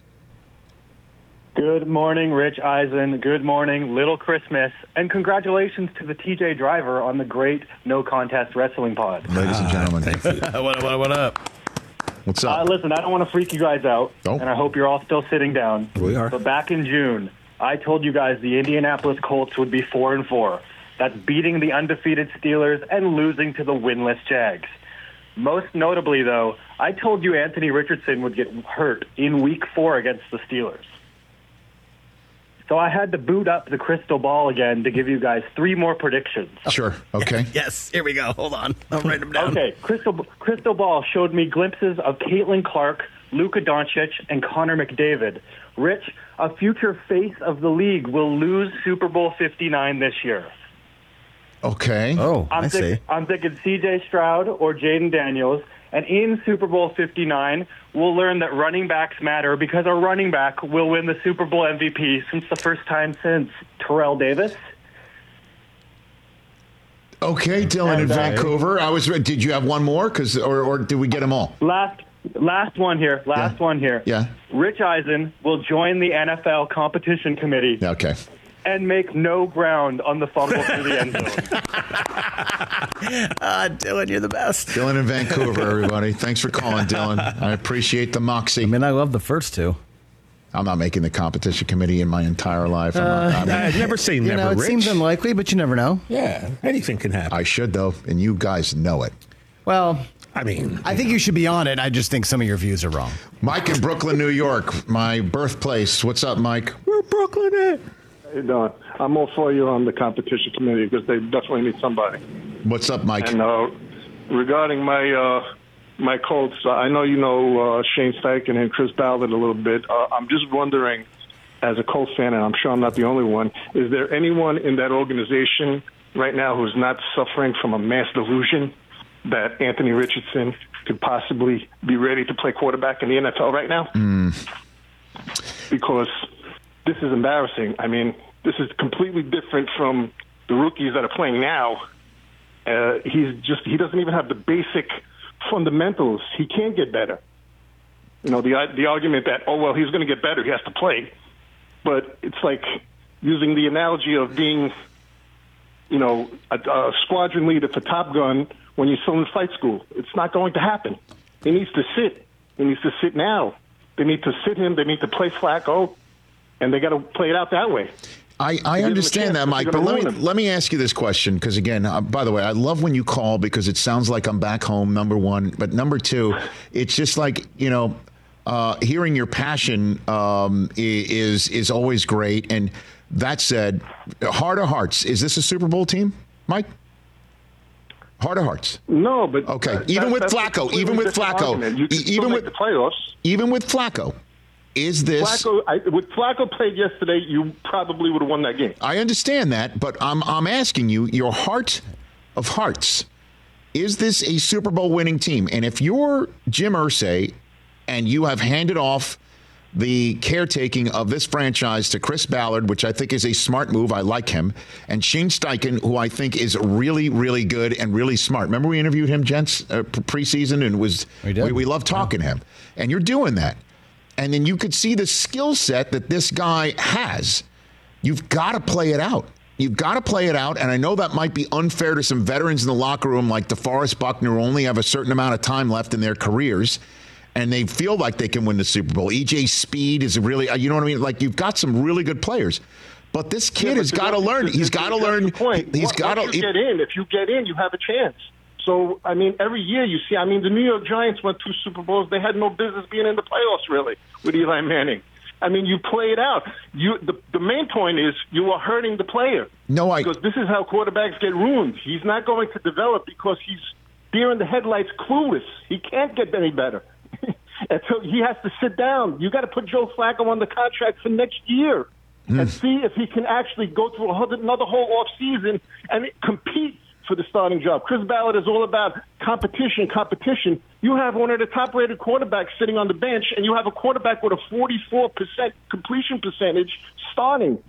Speaker 11: Good morning, Rich Eisen. Good morning, Little Christmas. And congratulations to the T J Driver on the great No Contest Wrestling Pod.
Speaker 1: Ladies and gentlemen.
Speaker 6: Thank you. what, what, what up?
Speaker 1: What's up?
Speaker 11: Uh, listen, I don't want to freak you guys out,
Speaker 1: oh.
Speaker 11: and I hope you're all still sitting down.
Speaker 7: We are.
Speaker 11: But back in June, I told you guys the Indianapolis Colts would be four and four. That's beating the undefeated Steelers and losing to the winless Jags. Most notably, though, I told you Anthony Richardson would get hurt in week four against the Steelers. So I had to boot up the crystal ball again to give you guys three more predictions.
Speaker 1: Sure. Okay.
Speaker 6: Yes. Here we go. Hold on. I'll write them down.
Speaker 11: Okay. Crystal Crystal ball showed me glimpses of Caitlin Clark, Luka Doncic, and Connor McDavid. Rich, a future face of the league, will lose Super Bowl fifty-nine this year.
Speaker 1: Okay.
Speaker 6: Oh,
Speaker 11: I'm
Speaker 6: I
Speaker 11: think,
Speaker 6: see.
Speaker 11: I'm thinking C J Stroud or Jaden Daniels. And in Super Bowl fifty-nine, we'll learn that running backs matter because a running back will win the Super Bowl M V P since the first time since Terrell Davis.
Speaker 1: Okay, Dylan in Vancouver. I was. Did you have one more? Cause, or, or did we get them all?
Speaker 11: Last last one here. Last
Speaker 1: yeah.
Speaker 11: one here.
Speaker 1: Yeah.
Speaker 11: Rich Eisen will join the N F L competition committee.
Speaker 1: Okay.
Speaker 11: And make no ground on the fumble through the end zone.
Speaker 6: uh, Dylan, you're the best.
Speaker 1: Dylan in Vancouver, everybody. Thanks for calling, Dylan. I appreciate the moxie.
Speaker 6: I mean, I love the first two.
Speaker 1: I'm not making the competition committee in my entire life. I'm
Speaker 7: uh,
Speaker 1: not, I mean,
Speaker 7: I'd never say
Speaker 6: you
Speaker 7: never,
Speaker 6: know, it
Speaker 7: Rich.
Speaker 6: seems unlikely, but you never know.
Speaker 7: Yeah, anything can happen.
Speaker 1: I should, though, and you guys know it.
Speaker 6: Well,
Speaker 7: I mean,
Speaker 6: I think you should be on it. I just think some of your views are wrong.
Speaker 1: Mike in Brooklyn, New York, my birthplace. What's up, Mike?
Speaker 7: Where Brooklyn at?
Speaker 12: How you doing? I'm all for you on the competition committee because they definitely need somebody.
Speaker 1: What's up, Mike?
Speaker 12: And uh, regarding my uh, my Colts, uh, I know you know uh, Shane Steichen and Chris Ballard a little bit. Uh, I'm just wondering, as a Colts fan, and I'm sure I'm not the only one, is there anyone in that organization right now who's not suffering from a mass delusion that Anthony Richardson could possibly be ready to play quarterback in the N F L right now?
Speaker 1: Mm.
Speaker 12: Because this is embarrassing. I mean, this is completely different from the rookies that are playing now. Uh, he's just he doesn't even have the basic fundamentals. He can't get better. You know, the the argument that, oh, well, he's going to get better, he has to play. But it's like using the analogy of being, you know, a, a squadron leader for Top Gun when you're still in flight school. It's not going to happen. He needs to sit. He needs to sit now. They need to sit him. They need to play Flacco, and they got to play it out that way.
Speaker 1: I, I understand that, Mike, but let me let me ask you this question, because, again, uh, by the way, I love when you call because it sounds like I'm back home, number one. But number two, it's just like, you know, uh, hearing your passion um, is is always great. And that said, heart of hearts, is this a Super Bowl team, Mike? Heart of hearts.
Speaker 12: No, but
Speaker 1: okay.
Speaker 12: That,
Speaker 1: even
Speaker 12: that,
Speaker 1: with Flacco, even with Flacco, even with
Speaker 12: the playoffs,
Speaker 1: even with Flacco. Is this
Speaker 12: Flacco? I, with Flacco played yesterday, you probably would have won that game.
Speaker 1: I understand that, but I'm I'm asking you, your heart of hearts, is this a Super Bowl winning team? And if you're Jim Irsay and you have handed off the caretaking of this franchise to Chris Ballard, which I think is a smart move, I like him, and Shane Steichen, who I think is really, really good and really smart. Remember we interviewed him, gents, uh, preseason, and was we, we, we love talking yeah. to him. And you're doing that. And then you could see the skill set that this guy has. You've got to play it out. You've got to play it out. And I know that might be unfair to some veterans in the locker room like DeForest Buckner, who only have a certain amount of time left in their careers. And they feel like they can win the Super Bowl. E J Speed is really, you know what I mean? Like, you've got some really good players. But this kid yeah, but has got to learn. He's got to learn.
Speaker 12: Point.
Speaker 1: He's got to
Speaker 12: get in. If you get in, you have a chance. So, I mean, every year you see, I mean, the New York Giants went two Super Bowls. They had no business being in the playoffs, really, with Eli Manning. I mean, you play it out. You the, the main point is you are hurting the player.
Speaker 1: No, I...
Speaker 12: Because this is how quarterbacks get ruined. He's not going to develop because he's deer in the headlights clueless. He can't get any better. And so he has to sit down. You got to put Joe Flacco on the contract for next year mm. and see if he can actually go through another whole off season and compete for the starting job. Chris Ballard is all about competition, competition. You have one of the top-rated quarterbacks sitting on the bench, and you have a quarterback with a forty-four percent completion percentage starting.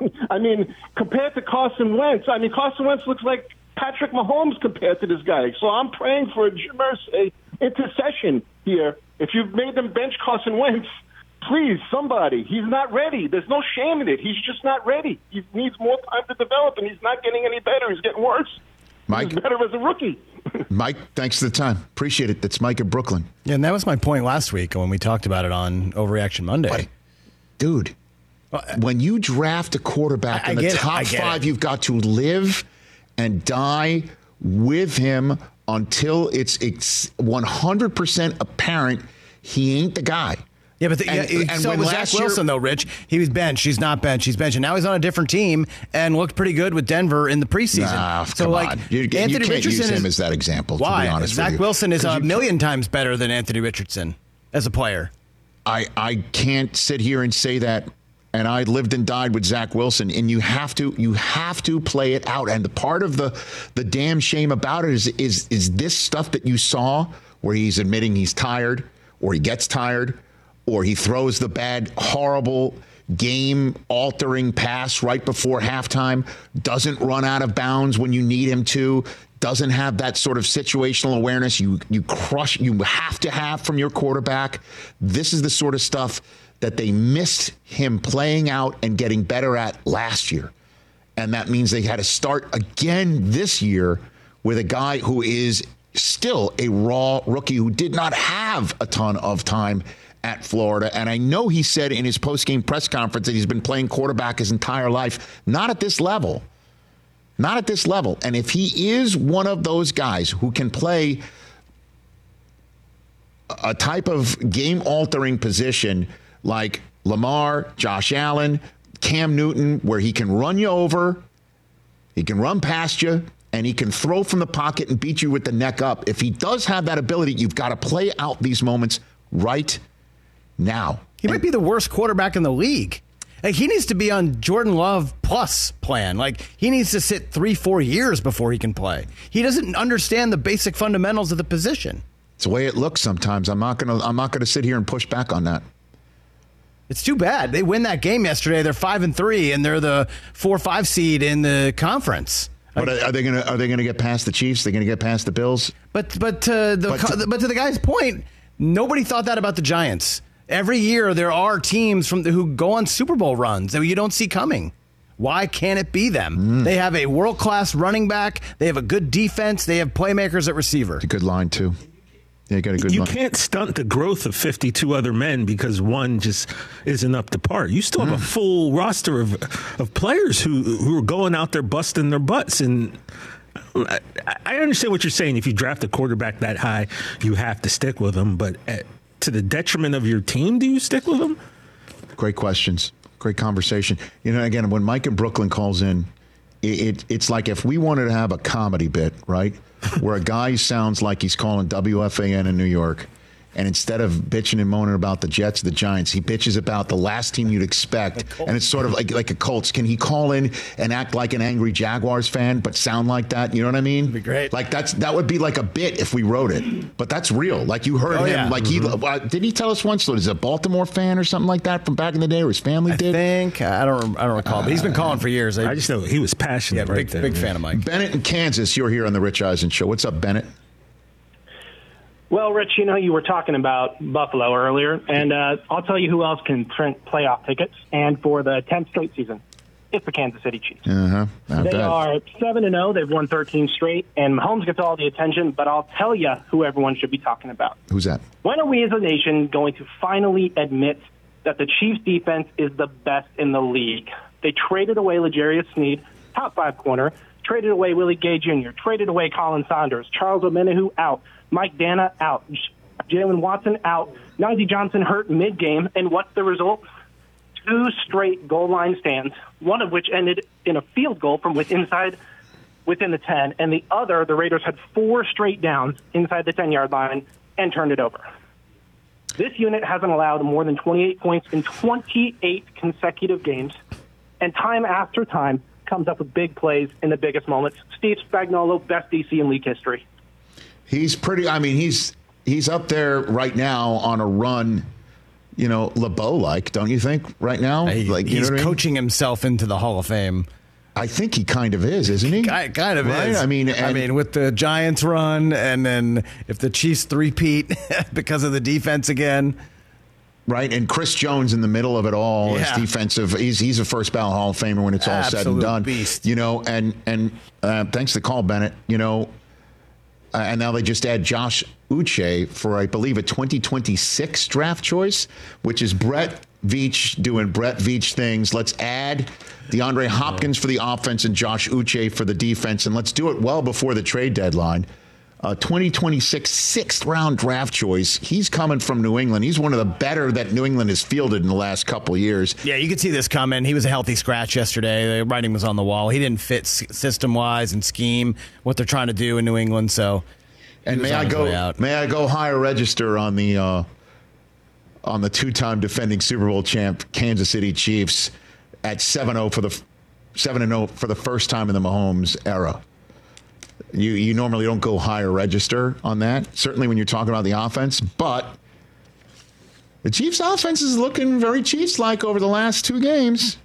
Speaker 12: I mean, compared to Carson Wentz, I mean, Carson Wentz looks like Patrick Mahomes compared to this guy. So I'm praying for a Jim Irsay intercession here. If you've made them bench Carson Wentz, please, somebody. He's not ready. There's no shame in it. He's just not ready. He needs more time to develop, and he's not getting any better. He's getting worse.
Speaker 1: Mike,
Speaker 12: He's better as a rookie.
Speaker 1: Mike, thanks for the time. Appreciate it. That's Mike in Brooklyn.
Speaker 6: Yeah, and that was my point last week when we talked about it on Overreaction Monday.
Speaker 1: But, dude, well, when you draft a quarterback
Speaker 6: I,
Speaker 1: in
Speaker 6: I
Speaker 1: the top five, it. you've got to live and die with him until it's, it's one hundred percent apparent he ain't the guy.
Speaker 6: Yeah, but the, and, yeah, and so was Zach Wilson, year, though, Rich. He was benched. He's not benched. He's benched. And now he's on a different team and looked pretty good with Denver in the preseason.
Speaker 1: Nah,
Speaker 6: so,
Speaker 1: come
Speaker 6: like,
Speaker 1: on. You, you
Speaker 6: Anthony
Speaker 1: can't
Speaker 6: Richardson
Speaker 1: use him
Speaker 6: is,
Speaker 1: as that example,
Speaker 6: why?
Speaker 1: to be honest
Speaker 6: Zach
Speaker 1: with you.
Speaker 6: Wilson is a
Speaker 1: you,
Speaker 6: million times better than Anthony Richardson as a player.
Speaker 1: I, I can't sit here and say that. And I lived and died with Zach Wilson, and you have to you have to play it out. And the part of the the damn shame about it is is is this stuff that you saw where he's admitting he's tired, or he gets tired, or he throws the bad, horrible, game-altering pass right before halftime, doesn't run out of bounds when you need him to, doesn't have that sort of situational awareness you you crush you have to have from your quarterback. This is the sort of stuff that they missed him playing out and getting better at last year. And that means they had to start again this year with a guy who is still a raw rookie who did not have a ton of time at Florida. And I know he said in his post-game press conference that he's been playing quarterback his entire life. Not at this level. Not at this level. And if he is one of those guys who can play a type of game-altering position like Lamar, Josh Allen, Cam Newton, where he can run you over, he can run past you, and he can throw from the pocket and beat you with the neck up. If he does have that ability, you've got to play out these moments right now.
Speaker 6: He might be the worst quarterback in the league. Like, he needs to be on Jordan Love plus plan. Like, he needs to sit three, four years before he can play. He doesn't understand the basic fundamentals of the position.
Speaker 1: It's the way it looks sometimes. I'm not gonna I'm not gonna sit here and push back on that.
Speaker 6: It's too bad. They win that game yesterday. They're five and three, and they're the four or five seed in the conference.
Speaker 1: But are they gonna are they gonna get past the Chiefs? They're gonna get past the Bills?
Speaker 6: But but uh, the but to, but to the guy's point, nobody thought that about the Giants. Every year there are teams from the, who go on Super Bowl runs that you don't see coming. Why can't it be them? Mm. They have a world class running back. They have a good defense. They have playmakers at receiver.
Speaker 1: It's a good line too. Yeah, got a good
Speaker 7: you
Speaker 1: line.
Speaker 7: Can't stunt the growth of fifty-two other men because one just isn't up to par. You still have mm. a full roster of of players who who are going out there busting their butts. And I, I understand what you're saying. If you draft a quarterback that high, you have to stick with them. But at, to the detriment of your team, do you stick with them?
Speaker 1: Great questions. Great conversation. You know, again, when Mike in Brooklyn calls in, it, it it's like if we wanted to have a comedy bit, right? Where a guy sounds like he's calling W F A N in New York, and instead of bitching and moaning about the Jets, the Giants, he bitches about the last team you'd expect, and it's sort of like like a Colts. Can he call in and act like an angry Jaguars fan, but sound like that? You know what I mean?
Speaker 6: That'd be great.
Speaker 1: Like that's that would be like a bit if we wrote it, but that's real. Like you heard
Speaker 6: oh,
Speaker 1: him.
Speaker 6: Yeah.
Speaker 1: Like mm-hmm. he uh, did he tell us once? Was he a Baltimore fan or something like that from back in the day, or his family
Speaker 6: I
Speaker 1: did?
Speaker 6: I think I don't I don't recall, but he's been calling for years.
Speaker 7: I, I just know he was passionate.
Speaker 6: Yeah,
Speaker 7: right
Speaker 6: big
Speaker 7: there,
Speaker 6: big
Speaker 7: man.
Speaker 6: fan of Mike.
Speaker 1: Bennett in Kansas, you're here on the Rich Eisen Show. What's up, Bennett?
Speaker 11: Well, Rich, you know, you were talking about Buffalo earlier, and uh, I'll tell you who else can print playoff tickets. And for the tenth straight season, it's the Kansas City Chiefs.
Speaker 1: Uh-huh.
Speaker 11: They bad. are seven and oh. They've won thirteen straight, and Mahomes gets all the attention, but I'll tell you who everyone should be talking about.
Speaker 1: Who's that?
Speaker 11: When are we as a nation going to finally admit that the Chiefs' defense is the best in the league? They traded away L'Jarius Sneed, top five corner, traded away Willie Gay Junior, traded away Colin Saunders, Charles Omenihu out, Mike Dana out, Jalen Watson out, Najee Johnson hurt mid-game, and what's the result? Two straight goal line stands, one of which ended in a field goal from within inside within the ten, and the other, the Raiders had four straight downs inside the ten-yard line and turned it over. This unit hasn't allowed more than twenty-eight points in twenty-eight consecutive games, and time after time comes up with big plays in the biggest moments. Steve Spagnuolo, best D C in league history.
Speaker 1: He's pretty. I mean, he's he's up there right now on a run. You know, LeBeau like, don't you think? Right now,
Speaker 6: he,
Speaker 1: like you
Speaker 6: he's
Speaker 1: know what
Speaker 6: coaching
Speaker 1: I mean?
Speaker 6: himself into the Hall of Fame.
Speaker 1: I think he kind of is, isn't he?
Speaker 6: Kind, kind of
Speaker 1: right?
Speaker 6: is.
Speaker 1: I mean,
Speaker 6: I mean, with the Giants run, and then if the Chiefs three-peat because of the defense again.
Speaker 1: Right, and Chris Jones in the middle of it all is
Speaker 6: yeah.
Speaker 1: defensive. He's he's a first ballot Hall of Famer when it's all
Speaker 6: Absolute
Speaker 1: said and done.
Speaker 6: Beast.
Speaker 1: You know, and and uh, thanks to the call, Bennett. You know, uh, and now they just add Josh Uche for I believe a twenty twenty-six draft choice, which is Brett Veach doing Brett Veach things. Let's add DeAndre Hopkins for the offense and Josh Uche for the defense, and let's do it well before the trade deadline. Uh, twenty twenty-six sixth round draft choice. He's coming from New England. He's one of the better that New England has fielded in the last couple of years.
Speaker 6: Yeah, you could see this coming. He was a healthy scratch yesterday. The writing was on the wall. He didn't fit system wise and scheme what they're trying to do in New England. So,
Speaker 1: and may I go? May I go higher register on the uh, on the two time defending Super Bowl champ Kansas City Chiefs at seven oh for the seven and oh for the first time in the Mahomes era. You you normally don't go higher register on that, certainly when you're talking about the offense, but the Chiefs' offense is looking very Chiefs-like over the last two games.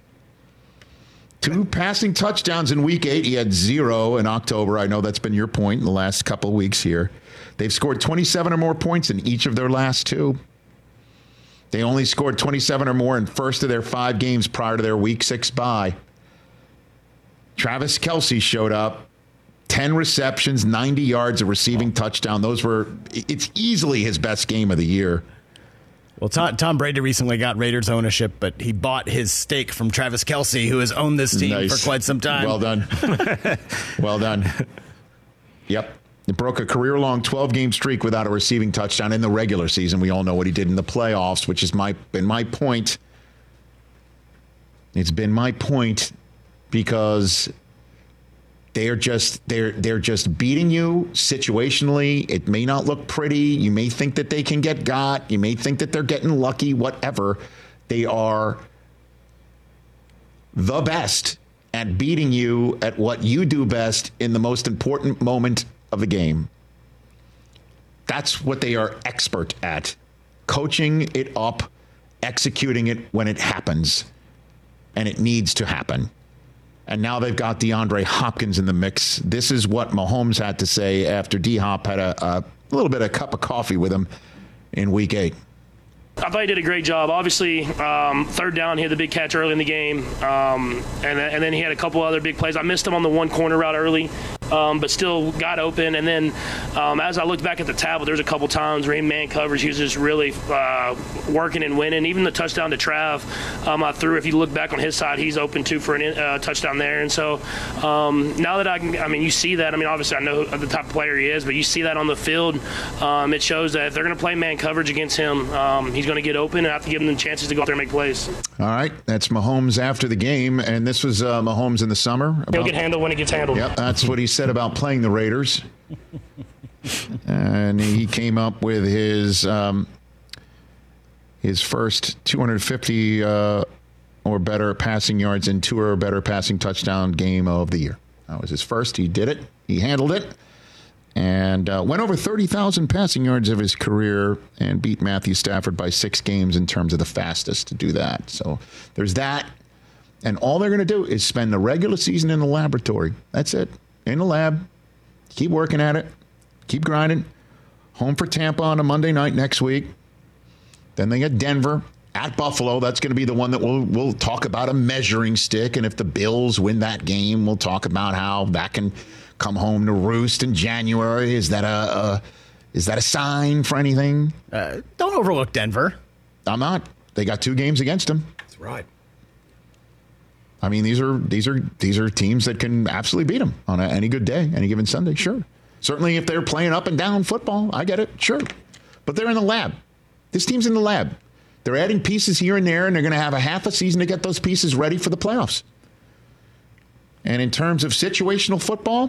Speaker 1: Two passing touchdowns in week eight. He had zero in October. I know that's been your point in the last couple of weeks here. They've scored twenty-seven or more points in each of their last two. They only scored twenty-seven or more in first of their five games prior to their week six bye. Travis Kelce showed up. ten receptions, ninety yards, a receiving touchdown. Those were, it's easily his best game of the year.
Speaker 6: Well, Tom, Tom Brady recently got Raiders ownership, but he bought his stake from Travis Kelce, who has owned this team
Speaker 1: nice.
Speaker 6: for quite some time.
Speaker 1: Well done. Well done. Yep. It broke a career-long twelve-game streak without a receiving touchdown in the regular season. We all know what he did in the playoffs, which has my, been my point. It's been my point because they're just they're they're just beating you situationally. It may not look pretty. You may think that they can get got. You may think that they're getting lucky. Whatever, they are the best at beating you at what you do best in the most important moment of the game. That's what they are expert at. Coaching it up, executing it when it happens. And it needs to happen. And now they've got DeAndre Hopkins in the mix. This is what Mahomes had to say after D-Hop had a, a little bit of a cup of coffee with him in week eight.
Speaker 13: I thought he did a great job. Obviously, um, third down, he had the big catch early in the game, um, and, and then he had a couple other big plays. I missed him on the one corner route early, um, but still got open. And then um, as I looked back at the tablet, there's a couple times where in man coverage, he was just really uh, working and winning. Even the touchdown to Trav, um, I threw. If you look back on his side, he's open too for a uh, touchdown there. And so um, now that I can, I mean, you see that. I mean, obviously, I know the type of player he is, but you see that on the field. Um, it shows that if they're going to play man coverage against him, um, he's going to get open and have to give them the chances to go out there and make plays.
Speaker 1: All right, that's Mahomes after the game, and this was uh, Mahomes in the summer. About,
Speaker 13: He'll get handled when it gets handled.
Speaker 1: Yep, that's what he said about playing the Raiders. And he came up with his um, his first two hundred fifty uh, or better passing yards and two or better passing touchdown game of the year. That was his first. He did it. He handled it. And uh, went over thirty thousand passing yards of his career and beat Matthew Stafford by six games in terms of the fastest to do that. So there's that. And all they're going to do is spend the regular season in the laboratory. That's it. In the lab. Keep working at it. Keep grinding. Home for Tampa on a Monday night next week. Then they get Denver at Buffalo. That's going to be the one that we'll, we'll talk about a measuring stick. And if the Bills win that game, we'll talk about how that can come home to roost in January. Is that a, a is that a sign for anything?
Speaker 6: Uh, don't overlook Denver.
Speaker 1: I'm not. They got two games against them.
Speaker 6: That's right.
Speaker 1: I mean, these are these are these are teams that can absolutely beat them on a, any good day, any given Sunday. Sure, certainly if they're playing up and down football, I get it. Sure, but they're in the lab. This team's in the lab. They're adding pieces here and there, and they're going to have a half a season to get those pieces ready for the playoffs. And in terms of situational football,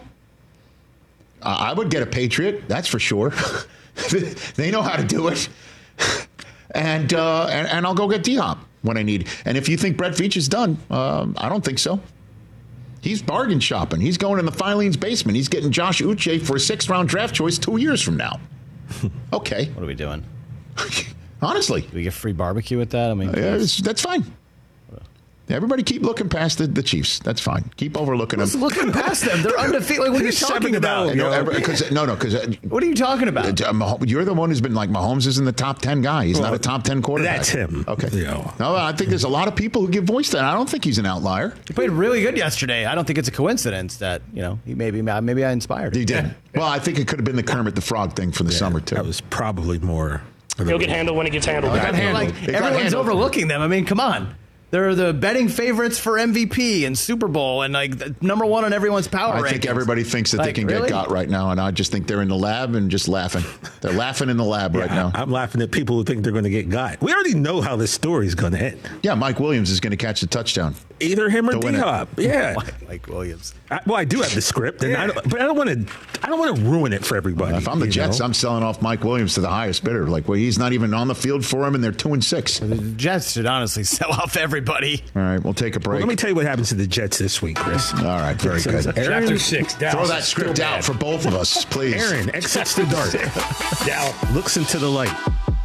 Speaker 1: I would get a Patriot, that's for sure. They know how to do it. And, uh, and and I'll go get D-Hop when I need. And if you think Brett Veach is done, um, I don't think so. He's bargain shopping. He's going in the Filene's basement. He's getting Josh Uche for a sixth-round draft choice two years from now. Okay.
Speaker 6: What are we doing?
Speaker 1: Honestly.
Speaker 6: Do we get free barbecue with that? I mean,
Speaker 1: uh, that's fine. Everybody keep looking past the, the Chiefs. That's fine. Keep overlooking
Speaker 6: Who's
Speaker 1: them.
Speaker 6: looking past them? They're undefeated. Like, what are you talking about?
Speaker 1: No, every, cause, no, no. Because uh,
Speaker 6: what are you talking about?
Speaker 1: Uh, you're the one who's been like Mahomes isn't the top ten guy. He's well, not a top ten quarterback.
Speaker 7: That's him.
Speaker 1: Okay.
Speaker 7: Yeah.
Speaker 1: No, I think there's a lot of people who give voice to that. I don't think he's an outlier.
Speaker 6: He played really good yesterday. I don't think it's a coincidence that you know he maybe maybe I inspired him.
Speaker 1: He did. Well, I think it could have been the Kermit the Frog thing for the
Speaker 7: yeah,
Speaker 1: summer too.
Speaker 7: That was probably more.
Speaker 13: He'll get handled when it gets handled.
Speaker 1: It got handled.
Speaker 6: Like,
Speaker 1: it got
Speaker 6: everyone's
Speaker 1: handled.
Speaker 6: overlooking them. I mean, come on. They're the betting favorites for M V P and Super Bowl and like the number one on everyone's power rankings.
Speaker 1: I think everybody thinks that
Speaker 6: like,
Speaker 1: they can
Speaker 6: really?
Speaker 1: get got right now, and I just think they're in the lab and just laughing. They're laughing in the lab
Speaker 7: yeah,
Speaker 1: right now.
Speaker 7: I'm laughing at people who think they're going to get got. We already know how this story is going to end.
Speaker 1: Yeah, Mike Williams is going to catch the touchdown.
Speaker 7: Either him or D-Hop. Yeah,
Speaker 6: Mike Williams.
Speaker 7: I, well, I do have the script, and I don't, but I don't want to. I don't want to ruin it for everybody.
Speaker 1: If I'm the Jets, know? I'm selling off Mike Williams to the highest bidder. Like, well, he's not even on the field for him, and they're two and six.
Speaker 6: The Jets should honestly sell off everybody.
Speaker 1: All right, we'll take a break.
Speaker 7: Well, let me tell you what happens to the Jets this week, Chris.
Speaker 1: All right, very
Speaker 7: so,
Speaker 1: good.
Speaker 7: Aaron,
Speaker 5: Chapter six. Dallas
Speaker 1: throw that script out for both of us, please.
Speaker 7: Aaron exits the dark. Dallas looks into the light.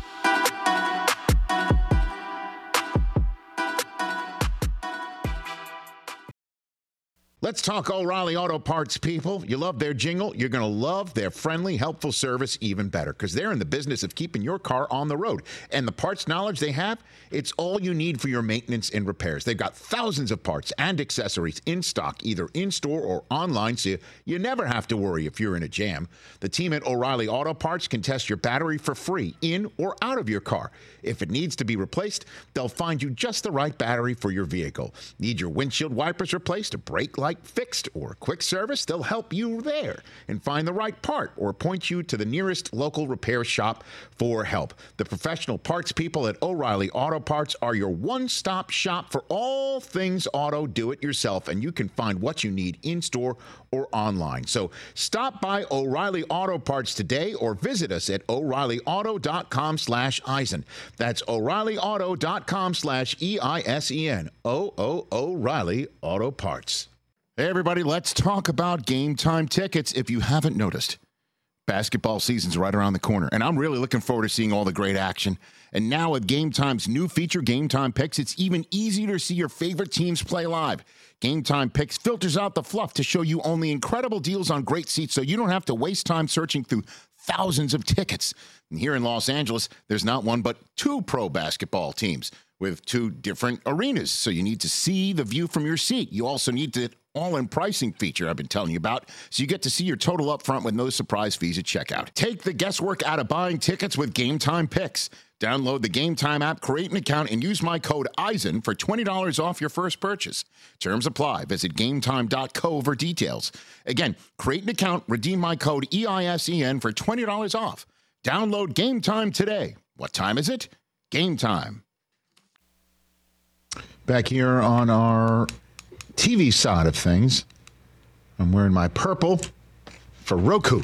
Speaker 1: Let's talk O'Reilly Auto Parts, people. You love their jingle. You're going to love their friendly, helpful service even better because they're in the business of keeping your car on the road. And the parts knowledge they have, it's all you need for your maintenance and repairs. They've got thousands of parts and accessories in stock, either in-store or online, so you, you never have to worry if you're in a jam. The team at O'Reilly Auto Parts can test your battery for free in or out of your car. If it needs to be replaced, they'll find you just the right battery for your vehicle. Need your windshield wipers replaced, a brake light pipe fixed or quick service, they'll help you there and find the right part or point you to the nearest local repair shop for help. The professional parts people at O'Reilly Auto Parts are your one-stop shop for all things auto do-it-yourself, and you can find what you need in-store or online. So stop by O'Reilly Auto Parts today or visit us at O'Reilly Auto dot com slash Eisen. That's O'Reilly Auto dot com slash E I S E N. O O O'Reilly Auto Parts. Hey, everybody, let's talk about Game Time tickets if you haven't noticed. Basketball season's right around the corner, and I'm really looking forward to seeing all the great action. And now with Game Time's new feature, Game Time Picks, it's even easier to see your favorite teams play live. Game Time Picks filters out the fluff to show you only incredible deals on great seats so you don't have to waste time searching through thousands of tickets. And here in Los Angeles, there's not one but two pro basketball teams with two different arenas. So you need to see the view from your seat. You also need the all-in pricing feature I've been telling you about, so you get to see your total up front with no surprise fees at checkout. Take the guesswork out of buying tickets with Game Time Picks. Download the Game Time app, create an account, and use my code Eisen for twenty dollars off your first purchase. Terms apply. Visit game time dot co for details. Again, create an account, redeem my code E I S E N for twenty dollars off. Download Game Time today. What time is it? Game Time.
Speaker 14: Back here on our T V side of things, I'm wearing my purple for Roku.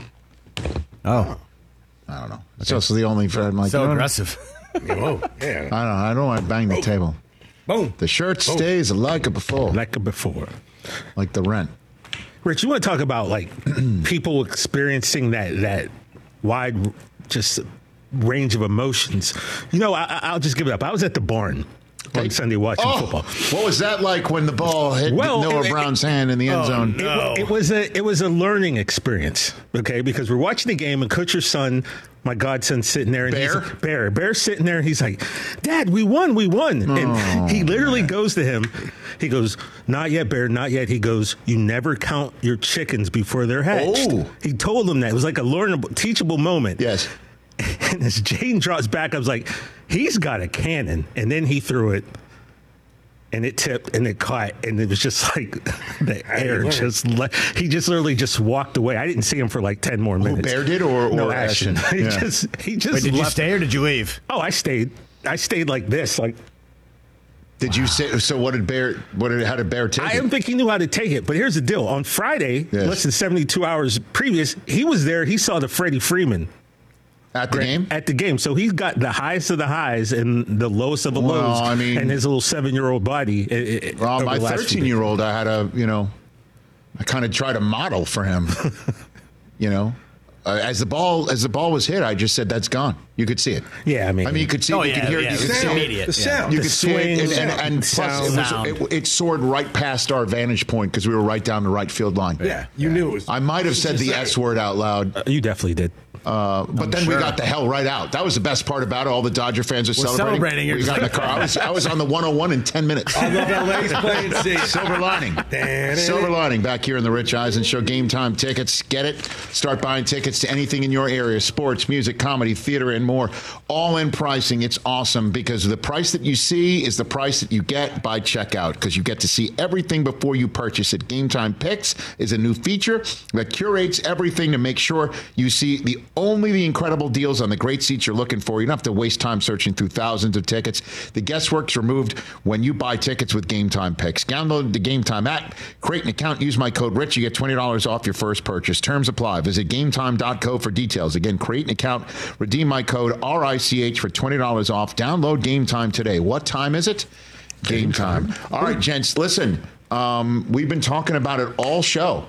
Speaker 6: Oh.
Speaker 14: I don't know. It's okay. Also the only for like
Speaker 6: so
Speaker 14: you know,
Speaker 6: aggressive.
Speaker 14: Whoa. Yeah. I don't know. I don't want to bang the table.
Speaker 7: Boom.
Speaker 14: The shirt
Speaker 7: Boom.
Speaker 14: stays like a before.
Speaker 7: Like a before.
Speaker 14: Like the rent.
Speaker 7: Rich, you want to talk about like people experiencing that that wide just range of emotions. You know, I, I'll just give it up. I was at the barn on Sunday watching
Speaker 14: oh,
Speaker 7: football.
Speaker 14: What was that like when the ball hit
Speaker 7: well,
Speaker 14: Noah
Speaker 7: it,
Speaker 14: Brown's it, hand in the end
Speaker 7: oh,
Speaker 14: zone?
Speaker 7: No. It, it was a it was a learning experience, okay? Because we're watching the game and Kutcher's son, my godson's sitting there, and
Speaker 14: Bear?
Speaker 7: he's Bear, Bear's sitting there, and he's like, "Dad, we won, we won!"
Speaker 14: Oh,
Speaker 7: and he literally
Speaker 14: man.
Speaker 7: goes to him. He goes, "Not yet, Bear, not yet." He goes, "You never count your chickens before they're hatched."
Speaker 14: Oh.
Speaker 7: He told him that. It was like a learnable, teachable moment.
Speaker 14: Yes.
Speaker 7: And as Jane draws back, I was like, "He's got a cannon," and then he threw it. And it tipped and it caught, and it was just like the air just le- he just literally just walked away. I didn't see him for like ten more minutes.
Speaker 14: Who, Bear did or, or
Speaker 7: no
Speaker 14: Ashton?
Speaker 7: Ashton? He
Speaker 14: Yeah.
Speaker 7: just he just
Speaker 6: Wait, did
Speaker 7: left.
Speaker 6: you stay or did you leave?
Speaker 7: Oh, I stayed. I stayed like this. Like,
Speaker 14: did wow. you say? So what did Bear? What did? How did Bear take
Speaker 7: I
Speaker 14: it?
Speaker 7: didn't think he knew how to take it. But here's the deal: on Friday,
Speaker 14: yes.
Speaker 7: less than seventy-two hours previous, he was there. He saw the Freddie Freeman.
Speaker 14: At the game?
Speaker 7: At the game. So he's got the highest of the highs and the lowest of the
Speaker 14: well,
Speaker 7: lows
Speaker 14: I mean,
Speaker 7: and his little seven-year-old body. It, it,
Speaker 14: well, my thirteen-year-old, I had a, you know, I kind of tried to model for him, you know. Uh, as the ball as the ball was hit, I just said, that's gone. You could see it.
Speaker 7: Yeah, I mean.
Speaker 14: I mean, you could see
Speaker 6: oh,
Speaker 14: it. You
Speaker 6: yeah,
Speaker 14: could hear
Speaker 6: yeah,
Speaker 14: it. You
Speaker 6: it
Speaker 14: could
Speaker 6: was
Speaker 14: see
Speaker 6: immediate.
Speaker 14: it.
Speaker 6: The
Speaker 7: sound.
Speaker 14: You
Speaker 7: The
Speaker 14: could see it. And, and, and plus,
Speaker 6: sound.
Speaker 14: it, was, it, it soared right past our vantage point because we were right down the right field line.
Speaker 4: Yeah, you knew it was.
Speaker 14: I might have said the S word out loud.
Speaker 7: Uh, you definitely did.
Speaker 14: Uh, but
Speaker 6: I'm
Speaker 14: then
Speaker 6: sure.
Speaker 14: we got the hell right out. That was the best part about it. All the Dodger fans were
Speaker 6: We're
Speaker 14: celebrating.
Speaker 6: celebrating.
Speaker 14: We got in the car. I was, I was on the one oh one in ten minutes.
Speaker 4: I love L A's playing safe.
Speaker 14: Silver lining. Silver lining back here in the Rich Eisen Show. Game Time tickets. Get it. Start buying tickets to anything in your area. Sports, music, comedy, theater, and more. All in pricing. It's awesome because the price that you see is the price that you get by checkout because you get to see everything before you purchase it. Game Time Picks is a new feature that curates everything to make sure you see the only the incredible deals on the great seats you're looking for. You don't have to waste time searching through thousands of tickets. The guesswork's removed when you buy tickets with Game Time Picks. Download the Game Time app, create an account, use my code RICH. You get twenty dollars off your first purchase. Terms apply. Visit game time dot co for details. Again, create an account, redeem my code R I C H for twenty dollars off. Download Game Time today. What time is it? Game time. All right, gents, listen. Um, we've been talking about it all show.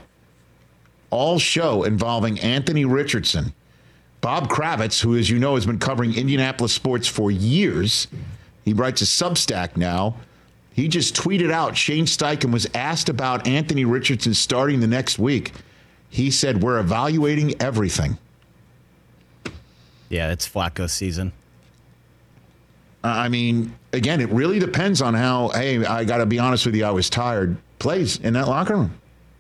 Speaker 14: All show involving Anthony Richardson. Bob Kravitz, who, as you know, has been covering Indianapolis sports for years, he writes a Substack now. He just tweeted out, Shane Steichen was asked about Anthony Richardson starting the next week. He said, we're evaluating everything.
Speaker 6: Yeah, it's Flacco's season.
Speaker 14: I mean, again, it really depends on how, hey, I got to be honest with you, I was tired, plays in that locker room.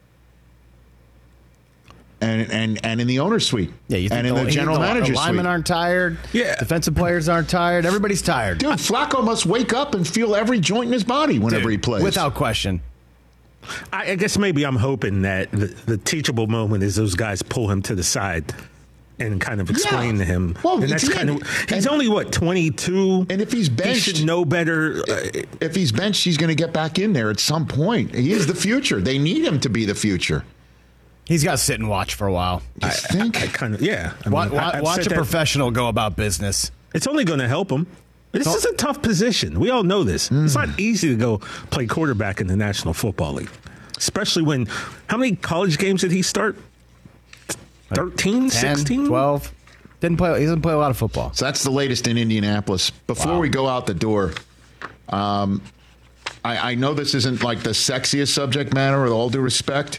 Speaker 14: And, and and in the owner's suite.
Speaker 6: Yeah, you think
Speaker 14: and in the, the general
Speaker 6: the,
Speaker 14: manager's
Speaker 6: the linemen
Speaker 14: suite.
Speaker 6: aren't tired.
Speaker 7: Yeah.
Speaker 6: Defensive players aren't tired. Everybody's tired.
Speaker 14: Dude, Flacco must wake up and feel every joint in his body whenever
Speaker 6: Dude,
Speaker 14: he plays.
Speaker 6: Without question.
Speaker 7: I, I guess maybe I'm hoping that the, the teachable moment is those guys pull him to the side and kind of explain
Speaker 14: Yeah.
Speaker 7: to him.
Speaker 14: Well,
Speaker 7: and that's
Speaker 14: it's-
Speaker 7: kind of he's only what twenty-two,
Speaker 14: and if he's benched,
Speaker 7: he should know better.
Speaker 14: If he's benched, he's going to get back in there at some point. He is the future. They need him to be the future.
Speaker 6: He's got to sit and watch for a while.
Speaker 14: You think?
Speaker 7: I, I kind of yeah. I
Speaker 6: Wa-
Speaker 7: mean,
Speaker 6: wa-
Speaker 7: I- I've
Speaker 6: watch
Speaker 7: said
Speaker 6: a
Speaker 7: that-
Speaker 6: professional go about business.
Speaker 7: It's only going to help him. This
Speaker 6: So-
Speaker 7: is a tough position. We all know this.
Speaker 14: Mm.
Speaker 7: It's not easy to go play quarterback in the National Football League, especially when how many college games did he start? thirteen,
Speaker 6: ten,
Speaker 7: sixteen?
Speaker 6: twelve Didn't play. He doesn't play a lot of football.
Speaker 14: So that's the latest in Indianapolis. Before
Speaker 6: Wow.
Speaker 14: we go out the door, um, I, I know this isn't like the sexiest subject matter, with all due respect.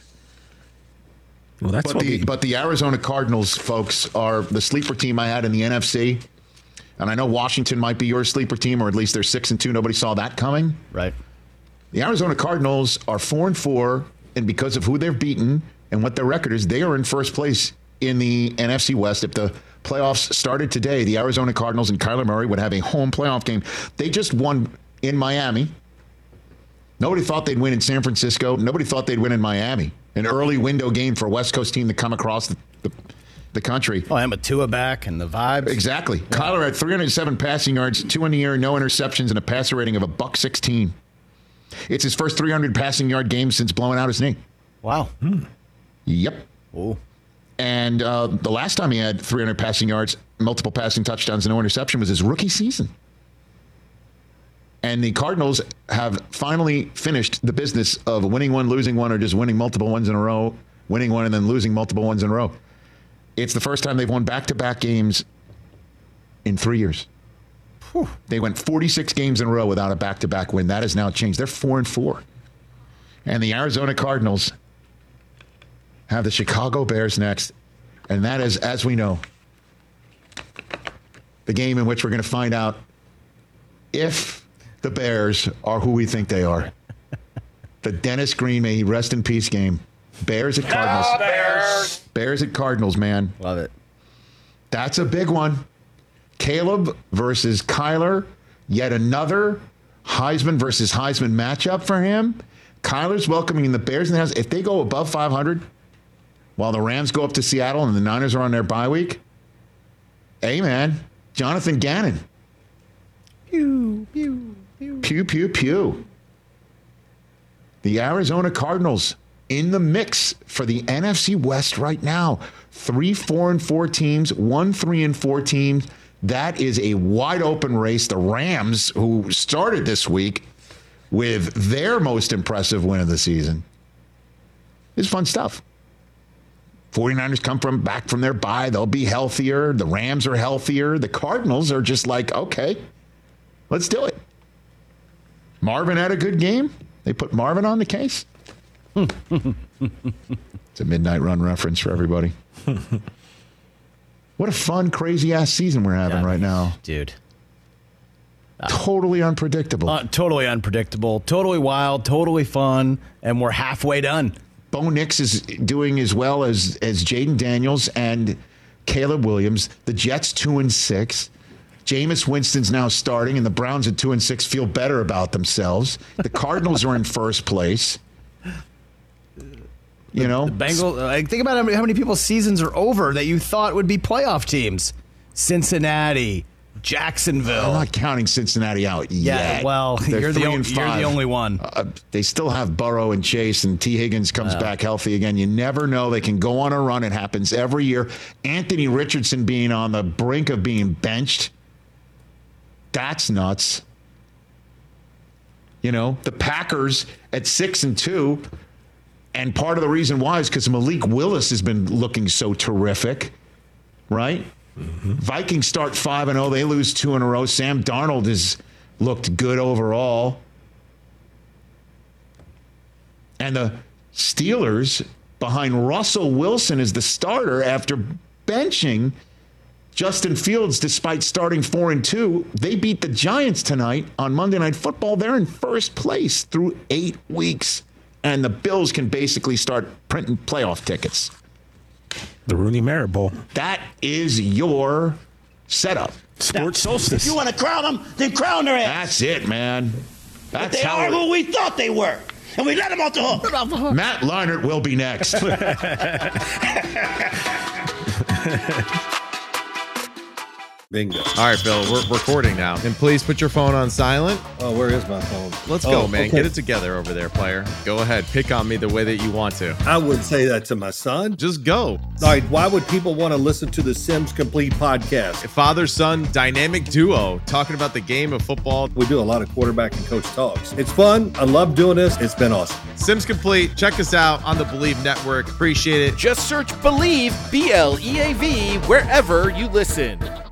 Speaker 7: Well, that's
Speaker 14: but
Speaker 7: what
Speaker 14: the
Speaker 7: we,
Speaker 14: but the Arizona Cardinals, folks, are the sleeper team I had in the N F C. And I know Washington might be your sleeper team, or at least they're six and two. Nobody saw that coming.
Speaker 6: Right.
Speaker 14: The Arizona Cardinals are four and four, and because of who they've beaten and what their record is, they are in first place in the N F C West. If the playoffs started today, the Arizona Cardinals and Kyler Murray would have a home playoff game. They just won in Miami. Nobody thought they'd win in San Francisco. Nobody thought they'd win in Miami. An early window game for a West Coast team to come across the, the, the country.
Speaker 6: Oh, and with Tua back and the vibes.
Speaker 14: Exactly. Yeah. Kyler had three hundred seven passing yards, two in the air, no interceptions, and a passer rating of a buck sixteen. It's his first three hundred passing yard game since blowing out his knee.
Speaker 6: Wow.
Speaker 14: Hmm. Yep.
Speaker 6: Ooh.
Speaker 14: And uh, the last time he had three hundred passing yards, multiple passing touchdowns, and no interception was his rookie season. And the Cardinals have finally finished the business of winning one, losing one, or just winning multiple ones in a row, winning one and then losing multiple ones in a row. It's the first time they've won back-to-back games in three years. Whew. They went forty-six games in a row without a back-to-back win. That has now changed. They're four and four. And the Arizona Cardinals have the Chicago Bears next. And that is, as we know, the game in which we're going to find out if the Bears are who we think they are. The Dennis Green, may he rest in peace game. Bears at Cardinals.
Speaker 5: No, Bears.
Speaker 14: Bears at Cardinals, man.
Speaker 6: Love it.
Speaker 14: That's a big one. Caleb versus Kyler. Yet another Heisman versus Heisman matchup for him. Kyler's welcoming the Bears in the house. If they go above five hundred, while the Rams go up to Seattle and the Niners are on their bye week, hey, man, Jonathan Gannon.
Speaker 6: Pew, pew, pew.
Speaker 14: Pew, pew, pew. The Arizona Cardinals in the mix for the N F C West right now. Three, four, and four teams, one, three, and four teams. That is a wide open race. The Rams, who started this week with their most impressive win of the season, is fun stuff. 49ers come from back from their bye. They'll be healthier. The Rams are healthier. The Cardinals are just like, okay, let's do it. Marvin had a good game. They put Marvin on the case. It's a Midnight Run reference for everybody. What a fun, crazy-ass season we're having yeah, right now.
Speaker 6: Dude.
Speaker 14: Uh, totally unpredictable.
Speaker 6: Uh, totally unpredictable. Totally wild. Totally fun. And we're halfway done.
Speaker 14: Bo Nix is doing as well as, as Jaden Daniels and Caleb Williams. The Jets two and six. Jameis Winston's now starting, and the Browns at two and six feel better about themselves. The Cardinals are in first place. You
Speaker 6: the,
Speaker 14: know,
Speaker 6: the Bengals. Uh, think about how many, how many people's seasons are over that you thought would be playoff teams. Cincinnati, Jacksonville.
Speaker 14: I'm not counting Cincinnati out
Speaker 6: yeah,
Speaker 14: yet.
Speaker 6: well, you're the, only, you're the only one.
Speaker 14: Uh, they still have Burrow and Chase, and T. Higgins comes uh, back healthy again. You never know. They can go on a run. It happens every year. Anthony Richardson being on the brink of being benched. That's nuts. You know, the Packers at six and two, and part of the reason why is because Malik Willis has been looking so terrific, right? Mm-hmm. Vikings start five and zero. They lose two in a row. Sam Darnold has looked good overall, and the Steelers behind Russell Wilson as the starter after benching Justin Fields, despite starting four and two, they beat the Giants tonight on Monday Night Football. They're in first place through eight weeks, and the Bills can basically start printing playoff tickets.
Speaker 7: The Rooney Mara Bowl.
Speaker 14: That is your setup.
Speaker 7: Sports
Speaker 15: now,
Speaker 7: solstice.
Speaker 15: If you want to crown them, then crown their ass.
Speaker 14: That's it, man. That's
Speaker 15: but they
Speaker 14: how
Speaker 15: are
Speaker 14: it,
Speaker 15: who we thought they were.
Speaker 5: and we let him off the hook.
Speaker 14: Matt Leinart will be next.
Speaker 15: Bingo. All right, Bill, we're recording now. And please put your phone on silent.
Speaker 16: Oh, where is my phone?
Speaker 15: Let's
Speaker 16: oh,
Speaker 15: go, man.
Speaker 16: Okay.
Speaker 15: Get it together over there, player. Go ahead. Pick on me the way that you want to.
Speaker 16: I wouldn't say that to my son.
Speaker 15: Just go.
Speaker 16: All right, why would people want to listen to the Sims Complete podcast?
Speaker 15: A father-son dynamic duo talking about the game of football.
Speaker 16: We do a lot of quarterback and coach talks. It's fun. I love doing this. It's been awesome.
Speaker 15: Sims Complete. Check us out on the Believe Network. Appreciate it.
Speaker 17: Just search Believe, B L E A V, wherever you listen.